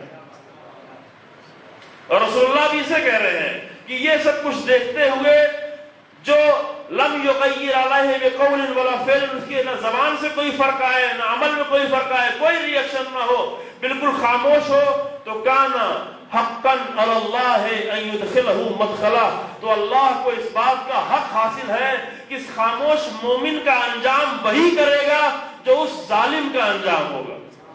اور رسول اللہ بھی اسے کہہ رہے ہیں کہ یہ سب کچھ دیکھتے ہوئے جو لم یغیر علیہ بقول ولا فعل، اس کی نہ زبان سے کوئی فرق آئے، نہ عمل میں کوئی فرق آئے، کوئی ریئیکشن نہ ہو، بالکل خاموش ہو، تو کانا حقا علی اللہ ان یدخلہ مدخلا، تو اللہ کو اس بات کا حق حاصل ہے کہ اس خاموش مومن کا انجام وہی کرے گا جو اس ظالم کا انجام ہوگا۔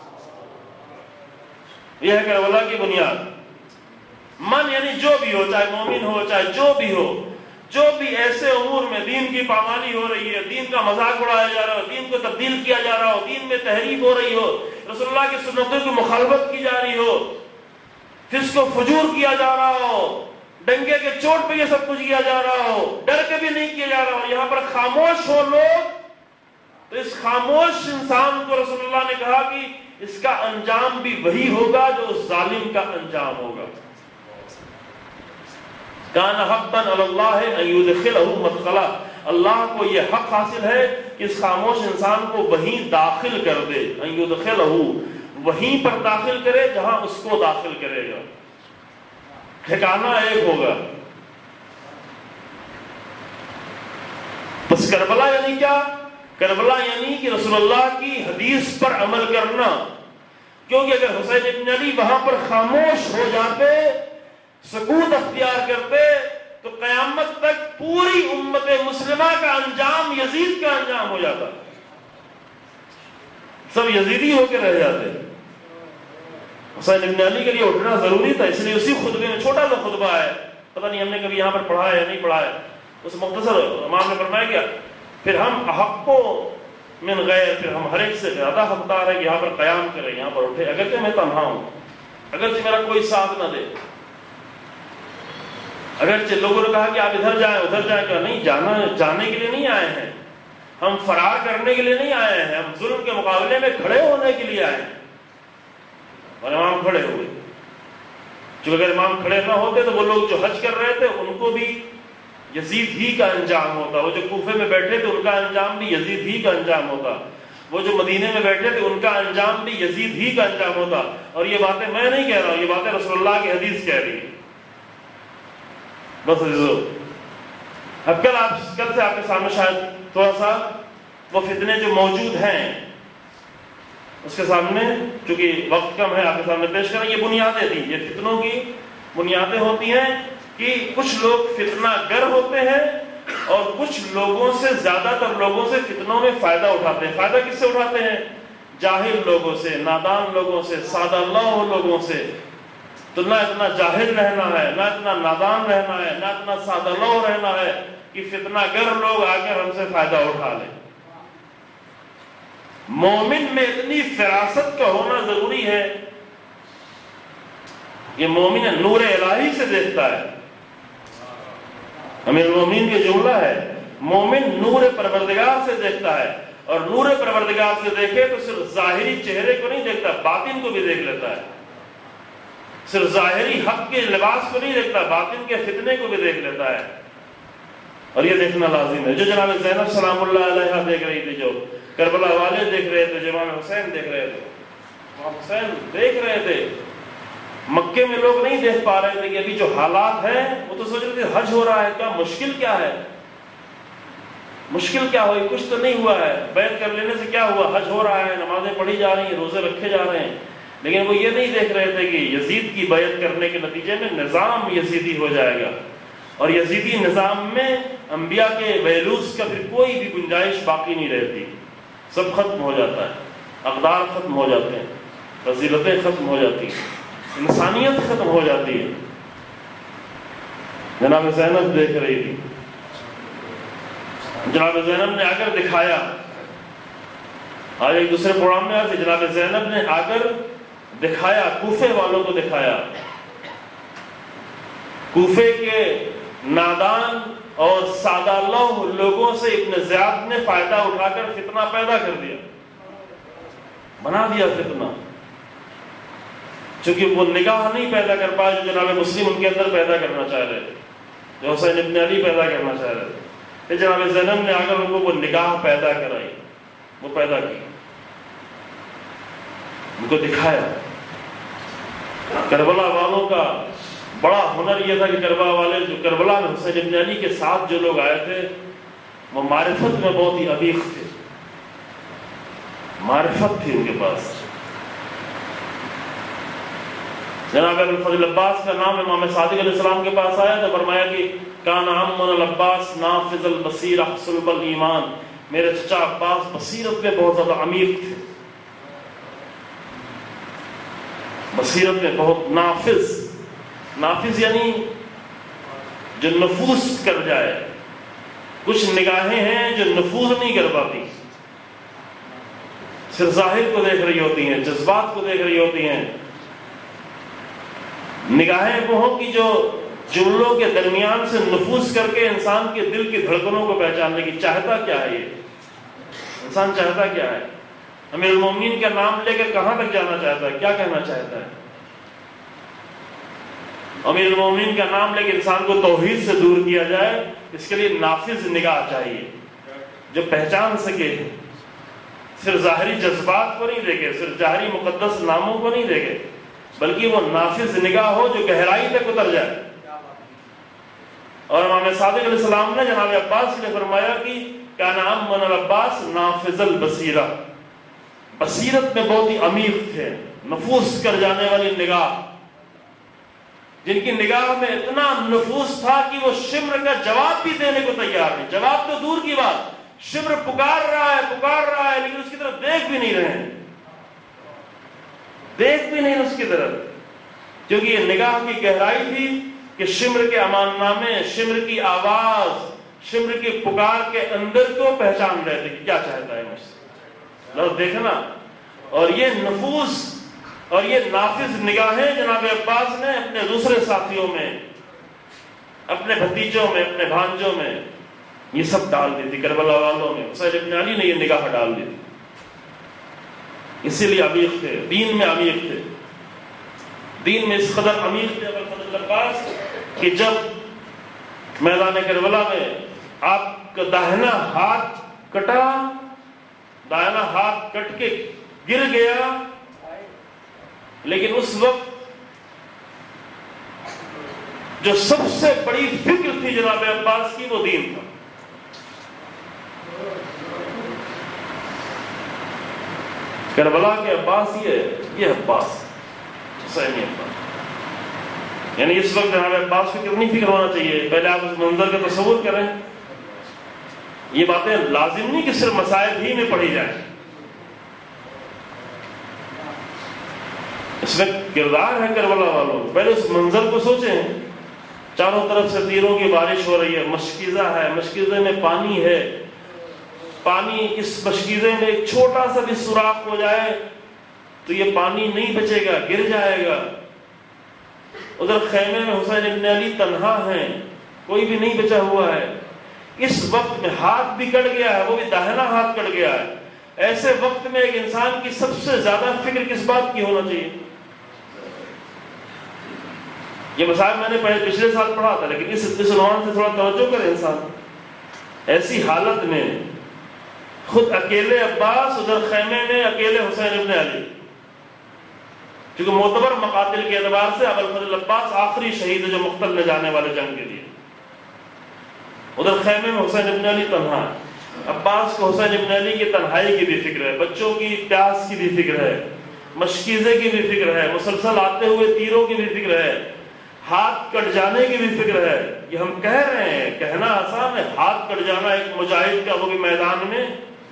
یہ ہے کربلا کی بنیاد۔ من یعنی جو بھی ہو، چاہے مومن ہو چاہے جو بھی ہو، جو بھی ایسے امور میں دین کی پامالی ہو رہی ہے، دین کا مذاق اڑایا جا رہا ہو، دین کو تبدیل کیا جا رہا ہو، دین میں تحریف ہو رہی ہو، رسول اللہ کی سنتوں کی مخالفت کی جا رہی ہو، فسق و فجور کیا جا رہا ہو، ڈنگے کے چوٹ پہ یہ سب کچھ کیا جا رہا ہو، ڈر کے بھی نہیں کیا جا رہا ہو، یہاں پر خاموش ہو لوگ، تو اس خاموش انسان کو رسول اللہ نے کہا کہ اس کا انجام بھی وہی ہوگا جو اس ظالم کا انجام ہوگا۔ کان حقا علی اللہ ان یدخلہ مدخلا، اللہ کو یہ حق حاصل ہے کہ اس خاموش انسان کو وہیں داخل کر دے، ان یدخلہ، وہیں پر داخل کرے جہاں اس کو داخل کرے گا، ٹھکانہ ایک ہوگا۔ بس کربلا یعنی کیا؟ کربلا یعنی کہ رسول اللہ کی حدیث پر عمل کرنا، کیونکہ اگر حسین ابن علی وہاں پر خاموش ہو جاتے، سکوت اختیار کرتے، تو قیامت تک پوری امت مسلمہ کا انجام یزید کا انجام ہو جاتا، سب یزیدی ہو کے رہ جاتے۔ حسین ابن علی کے لیے اٹھنا ضروری تھا، اس لیے اسی خطبے میں، چھوٹا سا خطبہ ہے، پتہ نہیں ہم نے کبھی یہاں پر پڑھا ہے یا نہیں پڑھا ہے، اس مختصر امام نے فرمایا کیا، پھر ہم احقو من غیر، پھر ہم ہر ایک سے زیادہ حقدار ہے کہ یہاں پر قیام کریں، یہاں پر اٹھے، اگرچہ میں تنہا ہوں، اگرچہ میرا کوئی ساتھ نہ دے، اگرچہ لوگوں نے کہا کہ آپ ادھر جائیں ادھر جائیں، کہ نہیں جانا، جانے کے لیے نہیں آئے ہیں ہم، فرار کرنے کے لیے نہیں آئے ہیں ہم، ظلم کے مقابلے میں کھڑے ہونے کے لیے آئے ہیں۔ اور امام کھڑے ہوئے، چونکہ اگر امام کھڑے نہ ہوتے تو وہ لوگ جو حج کر رہے تھے ان کو بھی یزید ہی کا انجام ہوتا، وہ جو کوفے میں بیٹھے تھے ان کا انجام بھی یزید ہی کا انجام ہوتا، وہ جو مدینے میں بیٹھے تھے ان کا انجام بھی یزید ہی کا انجام ہوتا۔ اور یہ باتیں میں نہیں کہہ رہا ہوں، یہ باتیں رسول اللہ کی حدیث کہہ رہی ہے۔ بس عزیزو، اب کل آپ کل سے آپ کے سامنے شاید تھوڑا سا وہ فتنے جو موجود ہیں اس کے سامنے، چونکہ وقت کم ہے، آپ کے سامنے پیش کریں۔ یہ بنیادیں تھیں، یہ فتنوں کی بنیادیں ہوتی ہیں کہ کچھ لوگ فتنہ گر ہوتے ہیں اور کچھ لوگوں سے، زیادہ تر لوگوں سے فتنوں میں فائدہ اٹھاتے ہیں۔ فائدہ کس سے اٹھاتے ہیں؟ جاہل لوگوں سے، نادان لوگوں سے، سادہ اللہ لوگوں سے۔ تو نہ اتنا جاہل رہنا ہے، نہ اتنا نادان رہنا ہے، نہ اتنا سادہ اللہ رہنا ہے کہ فتنہ گر لوگ آ کر ہم سے فائدہ اٹھا لیں۔ مومن میں اتنی فراست کا ہونا ضروری ہے کہ مومن نور الہی سے دیکھتا ہے۔ امیر المومنین کے جملہ ہے، مومن نور پروردگار سے دیکھتا ہے، اور نور پروردگار سے دیکھے تو صرف ظاہری چہرے کو نہیں دیکھتا، باطن کو بھی دیکھ لیتا ہے۔ صرف ظاہری حق کے لباس کو نہیں دیکھتا، باطن کے فتنے کو بھی دیکھ لیتا ہے، اور یہ دیکھنا لازم ہے۔ جو جناب زینب سلام اللہ علیہ دیکھ رہی تھی، جو کربلا والے دیکھ رہے تھے، جو امام حسین دیکھ رہے تھے، امام حسین دیکھ رہے تھے، مکے میں لوگ نہیں دیکھ پا رہے تھے کہ ابھی جو حالات ہیں، وہ تو سوچ رہے تھے حج ہو رہا ہے، کیا مشکل کیا ہے، مشکل کیا ہوئی، کچھ تو نہیں ہوا ہے، بیعت کر لینے سے کیا ہوا، حج ہو رہا ہے، نمازیں پڑھی جا رہی ہیں، روزے رکھے جا رہے ہیں۔ لیکن وہ یہ نہیں دیکھ رہے تھے کہ یزید کی بیعت کرنے کے نتیجے میں نظام یزیدی ہو جائے گا، اور یزیدی نظام میں انبیاء کے ویلوز کا پھر کوئی بھی گنجائش باقی نہیں رہتی، سب ختم ہو جاتا ہے، اقدار ختم ہو جاتے ہیں، فضیلتیں ختم ہو جاتی ہیں، انسانیت ختم ہو جاتی ہے۔ جناب زینب دیکھ رہی تھی، جناب زینب نے آ کر دکھایا، آج ایک دوسرے پروگرام میں آتے، جناب زینب نے آ کر دکھایا، کوفے والوں کو دکھایا، کوفے کے نادان اور سادہ اللہ لوگوں سے ابن زیاد نے فائدہ اٹھا کر فتنہ پیدا کر دیا، بنا دیا فتنہ، چونکہ وہ نگاہ نہیں پیدا کر پائے جو جناب مسلم ان کے اندر پیدا کرنا چاہ رہے تھے، جو حسین ابن علی پیدا کرنا چاہ رہے تھے۔ پھر جناب زینب نے آ کر ان کو وہ نگاہ پیدا کرائی، وہ پیدا کی، ان کو دکھایا۔ کربلا والوں کا بڑا ہنر یہ تھا کہ کربلا والے جو کربلا میں حسین ابن علی کے ساتھ جو لوگ آئے تھے وہ معرفت میں بہت ہی عمیق تھے، معرفت تھی ان کے پاس۔ جناب ابوالفضل عباس کا نام امام صادق علیہ السلام کے پاس آیا تو فرمایا کہ کان عمنا العباس نافذ البصیرہ صلب الایمان، میرے چچا عباس بصیرت میں بہت زیادہ عمیق تھے، بصیرت میں بہت نافذ، نافذ یعنی جو نفوذ کر جائے۔ کچھ نگاہیں ہیں جو نفوذ نہیں کر پاتی، صرف ظاہر کو دیکھ رہی ہوتی ہیں، جذبات کو دیکھ رہی ہوتی ہیں۔ نگاہیں وہ ہوں کہ جو جملوں کے درمیان سے نفوذ کر کے انسان کے دل کی دھڑکنوں کو پہچاننے کی، چاہتا کیا ہے یہ انسان، چاہتا کیا ہے، امیر المومنین کا نام لے کر کہاں تک جانا چاہتا ہے، کیا کہنا چاہتا ہے۔ امیر المومنین کا نام لے کے انسان کو توحید سے دور کیا جائے، اس کے لیے نافذ نگاہ چاہیے جو پہچان سکے، صرف ظاہری جذبات کو نہیں دیکھے، صرف ظاہری مقدس ناموں کو نہیں دیکھے، بلکہ وہ نافذ نگاہ ہو جو گہرائی تک اتر جائے۔ اور امام صادق علیہ السلام نے جناب عباس نے فرمایا کہ کان عم العباس نافذ البصیرہ، بصیرت میں بہت ہی عمیق تھے، نفوذ کر جانے والی نگاہ، جن کی نگاہ میں اتنا نفوذ تھا کہ وہ شمر کا جواب بھی دینے کو تیار نہیں، جواب تو دور کی بات، شمر پکار رہا ہے پکار رہا ہے لیکن اس کی طرف دیکھ بھی نہیں رہے، دیکھ بھی نہیں اس کی طرف، کیونکہ یہ نگاہ کی گہرائی تھی کہ شمر کے امان نامے، شمر کی آواز، شمر کی پکار کے اندر کو پہچان رہے تھے کہ کیا چاہتا ہے مجھ سے، لو دیکھنا۔ اور یہ نفوذ اور یہ نافذ نگاہیں جناب عباس نے اپنے دوسرے ساتھیوں میں، اپنے بھتیجوں میں، اپنے بھانجوں میں یہ سب ڈال دی تھی، کربلا والوں میں حسین ابن علی نے یہ نگاہ ڈال دی تھی، اسی لیے عمیق تھے، دین میں عمیق تھے، دین میں اس قدر عمیق تھے ابوالفضل عباس کہ جب میدان کربلا میں آپ کا داہنا ہاتھ کٹا، داہنا ہاتھ کٹ کے گر گیا، لیکن اس وقت جو سب سے بڑی فکر تھی جناب عباس کی وہ دین تھا۔ کربلا کے عباس یہ یہ عباس حسینی عباس، یعنی اس وقت جناب عباس کو کتنی فکر ہونا چاہیے، پہلے آپ اس منظر کا تصور کریں، یہ باتیں لازم نہیں کہ صرف مسائل ہی میں پڑھی جائیں، اس میں کردار ہے کربلا والوں، پہلے اس منظر کو سوچیں، چاروں طرف سے تیروں کی بارش ہو رہی ہے، مشکیزہ ہے، مشکیزے میں پانی ہے، پانی اس مشکیزے میں ایک چھوٹا سا بھی سوراخ ہو جائے تو یہ پانی نہیں بچے گا، گر جائے گا، ادھر خیمے میں حسین ابن علی تنہا ہیں، کوئی بھی نہیں بچا ہوا ہے، اس وقت میں ہاتھ بھی کٹ گیا ہے، وہ بھی داہنا ہاتھ کٹ گیا ہے، ایسے وقت میں ایک انسان کی سب سے زیادہ فکر کس بات کی ہونا چاہیے؟ یہ مسائل میں نے پچھلے سال پڑھا تھا، لیکن اس اس عنوان سے تھوڑا توجہ کرے انسان، ایسی حالت میں خود اکیلے عباس، ادھر خیمے میں اکیلے حسین ابن علی، کیونکہ معتبر مقاتل کے اعتبار سے ابوالفضل عباس آخری شہید ہے جو مقتل میں جانے والے جنگ کے لیے، ادھر خیمے میں حسین ابن علی تنہا ہے، عباس کو حسین ابن علی کی تنہائی کی بھی فکر ہے، بچوں کی پیاس کی بھی فکر ہے، مشکیزے کی بھی فکر ہے، مسلسل آتے ہوئے تیروں کی بھی فکر ہے، ہاتھ کٹ جانے کی بھی فکر ہے، یہ ہم کہہ رہے ہیں، کہنا آسان ہے، ہاتھ کٹ جانا ایک مجاہد کا وہ بھی میدان میں،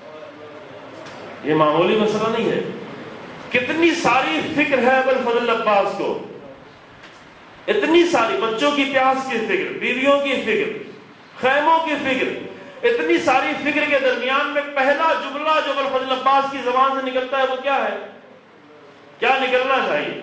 یہ معمولی مسئلہ نہیں ہے، کتنی ساری فکر ہے ابوالفضل عباس کو، اتنی ساری، بچوں کی پیاس کی فکر، بیویوں کی فکر، خیموں کی فکر، اتنی ساری فکر کے درمیان میں پہلا جملہ جو ابوالفضل عباس کی زبان سے نکلتا ہے وہ کیا ہے؟ کیا نکلنا چاہیے؟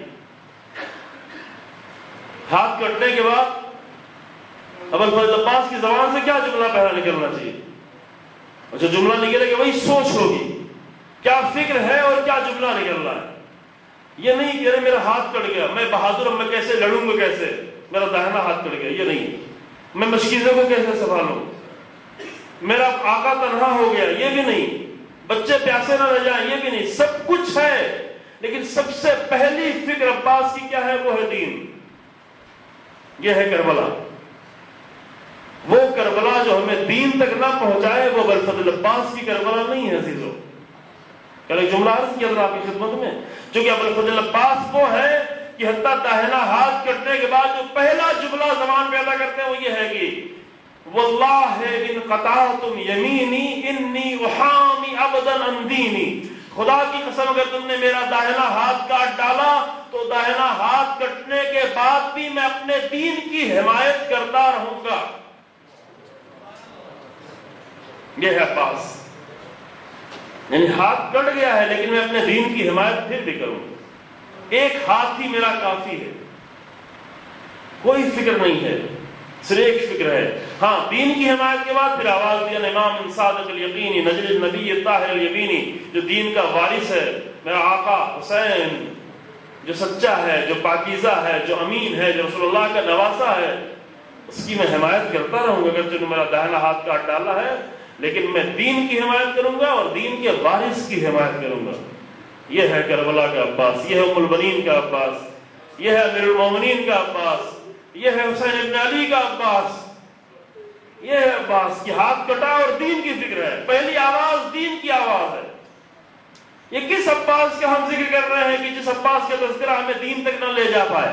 ہاتھ کٹنے کے بعد ابوالفضل عباس کی زبان سے کیا جملہ پہلا نکلنا چاہیے؟ اچھا جملہ نکلے کہ وہی سوچ ہوگی، کیا فکر ہے اور کیا جملہ نکل رہا ہے، یہ نہیں کہ میرا ہاتھ کٹ گیا، میں بہادر ہوں، میں کیسے لڑوں گا، کیسے میرا داہنا ہاتھ کٹ گیا، یہ نہیں، میں مشکیزوں کو کیسے سنبھالوں، میرا آقا تنہا ہو گیا، یہ بھی نہیں، بچے پیاسے نہ رہ جائیں، یہ بھی نہیں، سب کچھ ہے، لیکن سب سے پہلی فکر عباس کی کیا ہے؟ وہ ہے دین، یہ ہے کربلا، وہ کربلا جو ہمیں دین تک نہ پہنچائے وہ ابوالفضل عباس کی کربلا نہیں ہے عزیزو۔ کل ایک جملہ عرض کیا تھا آپ کی خدمت میں، چونکہ ابوالفضل عباس وہ ہے کہ حتیٰ داہنا ہاتھ کٹنے کے بعد جو پہلا جملہ زبان پیدا کرتے ہیں وہ یہ ہے کہ واللہ ان قطعتم یمینی انی احامی ابدا عن دینی، خدا کی قسم اگر تم نے میرا داہنا ہاتھ کاٹ ڈالا تو داہنا ہاتھ کٹنے کے بعد بھی میں اپنے دین کی حمایت کرتا رہوں گا، یہ ہے عباس، یعنی ہاتھ کٹ گیا ہے لیکن میں اپنے دین کی حمایت پھر بھی کروں گا، ایک ہاتھ ہی میرا کافی ہے، کوئی فکر نہیں ہے، صرف ایک فکر ہے، ہاں دین کی حمایت کے بعد پھر آواز دیا امام صادق الیقینی نجل النبی طاہر الیمینی، جو دین کا وارث ہے، میرا آقا حسین جو سچا ہے، جو پاکیزہ ہے، جو امین ہے، جو رسول اللہ کا نواسا ہے، اس کی میں حمایت کرتا رہوں گا، اگر تم نے میرا داہنا ہاتھ کاٹ ڈالا ہے لیکن میں دین کی حمایت کروں گا اور دین کے وارث کی حمایت کروں گا۔ یہ ہے کربلا کا عباس، یہ ہے ام البنین کا عباس، یہ ہے امیر المومنین کا عباس، یہ ہے حسین ابن علی کا عباس، یہ ہے عباس کی ہاتھ کٹا اور دین کی فکر ہے. پہلی آواز دین کی آواز ہے. یہ کس عباس کا ہم ذکر کر رہے ہیں کہ جس عباس کا تذکرہ ہمیں دین تک نہ لے جا پائے؟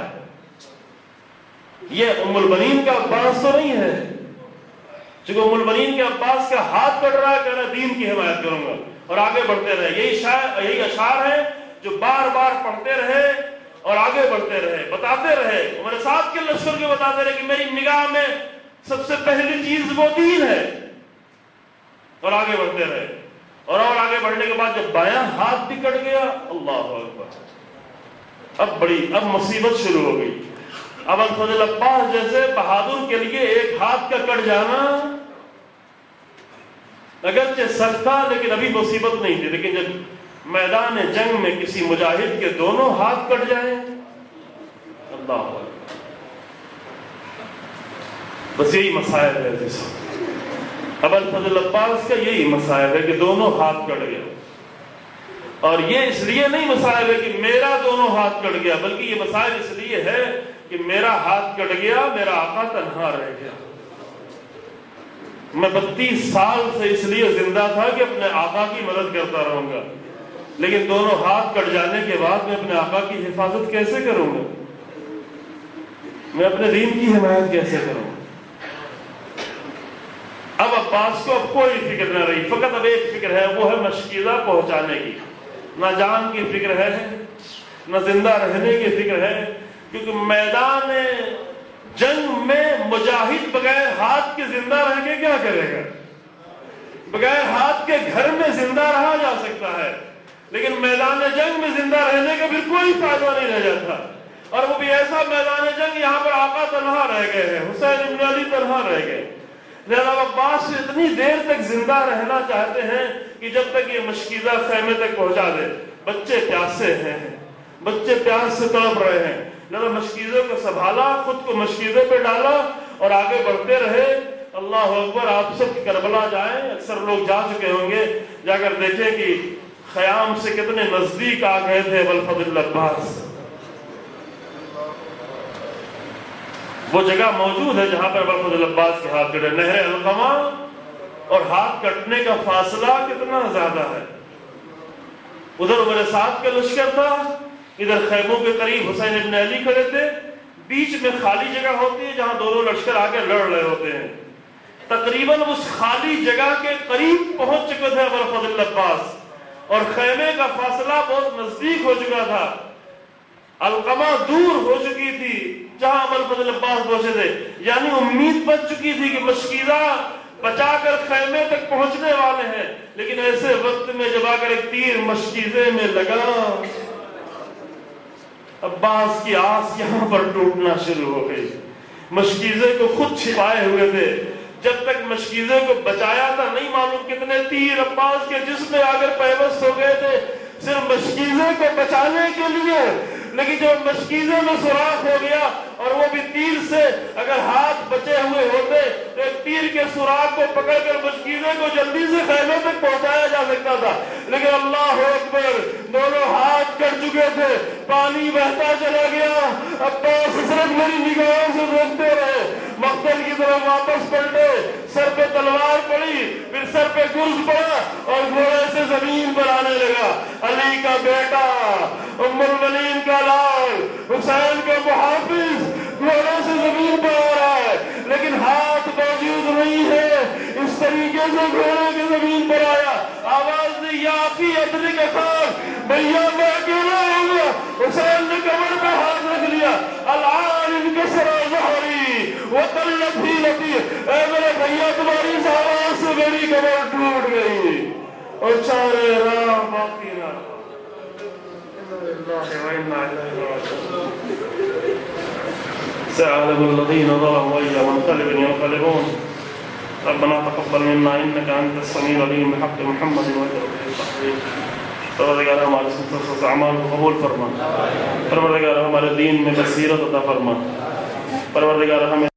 یہ ام البنین کا عباس تو نہیں ہے. چونکہ ام البنین کے عباس کا ہاتھ کٹ رہا ہے، کہہ رہا دین کی حمایت کروں گا اور آگے بڑھتے رہے. یہی شاعر یہی اشعار ہیں جو بار بار پڑھتے رہے اور آگے بڑھتے رہے، بتاتے رہے. عمر سعد کے لشکر کے بتاتے رہے کہ میری نگاہ میں سب سے پہلی چیز وہ دین ہے، اور آگے بڑھتے رہے. اور اور آگے بڑھنے کے بعد جب بایاں ہاتھ بھی کٹ گیا، اللہ اکبر، اب بڑی اب مصیبت شروع ہو گئی. اب الفضل عباس جیسے بہادر کے لیے ایک ہاتھ کا کٹ جانا اگرچہ سخت تھا لیکن ابھی مصیبت نہیں تھی. لیکن جب میدان جنگ میں کسی مجاہد کے دونوں ہاتھ کٹ جائیں، اللہ اکبر، بس یہی مسائل ہے. اب الفضل عباس کا یہی مسائل ہے کہ دونوں ہاتھ کٹ گئے. اور یہ اس لیے نہیں مسائل ہے کہ میرا دونوں ہاتھ کٹ گیا، بلکہ یہ مسائل اس لیے ہے کہ میرا ہاتھ کٹ گیا، میرا آقا تنہا رہ گیا. میں بتیس سال سے اس لیے زندہ تھا کہ اپنے آقا کی مدد کرتا رہوں گا، لیکن دونوں ہاتھ کٹ جانے کے بعد میں اپنے آقا کی حفاظت کیسے کروں گا؟ میں اپنے دین کی حمایت کیسے کروں گا؟ اب عباس کو اب کوئی فکر نہ رہی، فقط اب ایک فکر ہے، وہ ہے مشکیزہ پہنچانے کی. نہ جان کی فکر ہے، نہ زندہ رہنے کی فکر ہے، کیونکہ میدان جنگ میں مجاہد بغیر ہاتھ کے زندہ رہ کے کیا کرے گا؟ بغیر ہاتھ کے گھر میں زندہ رہا جا سکتا ہے، لیکن میدان جنگ میں زندہ رہنے کا پھر کوئی فائدہ نہیں رہ جاتا. اور وہ بھی ایسا میدان جنگ یہاں پر آقا تنہا رہ گئے ہیں، حسین ابن علی تنہا رہ گئے. لہذا عباس اتنی دیر تک زندہ رہنا چاہتے ہیں کہ جب تک یہ مشکیزہ خیمے تک پہنچا دے. بچے پیاسے ہیں، بچے پیاس سے تڑپ رہے ہیں. لہذا مشکیزے کو سنبھالا، خود کو مشکیزے پہ ڈالا اور آگے بڑھتے رہے. اللہ اکبر. آپ سب کربلا جائیں، اکثر لوگ جا چکے ہوں گے، جا کر دیکھیں کہ خیام سے کتنے نزدیک آ گئے تھے ابوالفضل عباس. وہ جگہ موجود ہے جہاں پر ابوالفضل عباس کے ہاتھ کٹے. نہر القمہ اور ہاتھ کٹنے کا فاصلہ کتنا زیادہ ہے. ادھر عمر سعد کا لشکر تھا، ادھر خیموں کے قریب حسین ابن علی کھڑے تھے. بیچ میں خالی جگہ ہوتی ہے جہاں دونوں لشکر آ کے لڑ رہے ہوتے ہیں. تقریباً اس خالی جگہ کے قریب پہنچ چکے تھے ابوالفضل عباس، اور خیمے کا فاصلہ بہت نزدیک ہو چکا تھا. القمہ دور ہو چکی تھی جہاں ابوالفضل عباس پہنچے تھے. یعنی امید بچ چکی تھی کہ مشکیزہ بچا کر خیمے تک پہنچنے والے ہیں. لیکن ایسے وقت میں جب آ کر ایک تیر مشکیزے میں لگا، عباس کی آس یہاں پر ٹوٹنا شروع ہو گئی. مشکیزے کو خود چھپائے ہوئے تھے، جب تک مشکیزے کو بچایا تھا نہیں معلوم کتنے تیر عباس کے جسم میں آ کر پیوست ہو گئے تھے صرف مشکیزے کو بچانے کے لیے. لیکن جب مشکیزے میں سوراخ ہو گیا اور وہ بھی تیر سے اگر ہاتھ بچے ہوئے ہوتے تو ایک تیر کے سوراخ کو پکڑ کر مشکیزے کو جلدی سے خیمے تک پہنچایا جا سکتا تھا. لیکن اللہ اکبر، دونوں ہاتھ کٹ چکے تھے، پانی بہتا چلا گیا. عباس صرف میری نگاہوں سے دیکھتے رہے، مقتل کی طرف واپس پلٹے. سر پہ تلوار پڑی، پھر سر پہ گرز پڑا اور گھوڑے سے زمین پر آنے لگا. علی کا بیٹا، ام المنین کا لال، حسین کا محافظ گھوڑے سے زمین پر آ رہا ہے، لیکن ہاتھ موجود نہیں ہے. اس طریقے سے گھوڑے کی زمین پر آیا، آواز دی یا فی ادرک خان، بھیا میں اکیلا ہوں گا. حسین نے کمر پہ ہاتھ رکھ لیا. الان انکسر ظہری وقلت حیلتی، اے میرے بھیا تمہاری اس آواز سے میری کمر ٹوٹ گئی اور چارے راہ باقی نہ. سيعلم الذين ظلموا أي منقلب ينقلبون. ربنا تقبل منا إنك أنت السميع العليم بحق محمد وجه التقدير. پروردگار ہمارے سب اعمال کو قبول فرما. پروردگار ہمارے دین میں بصیرت عطا فرما. پروردگار ہمیں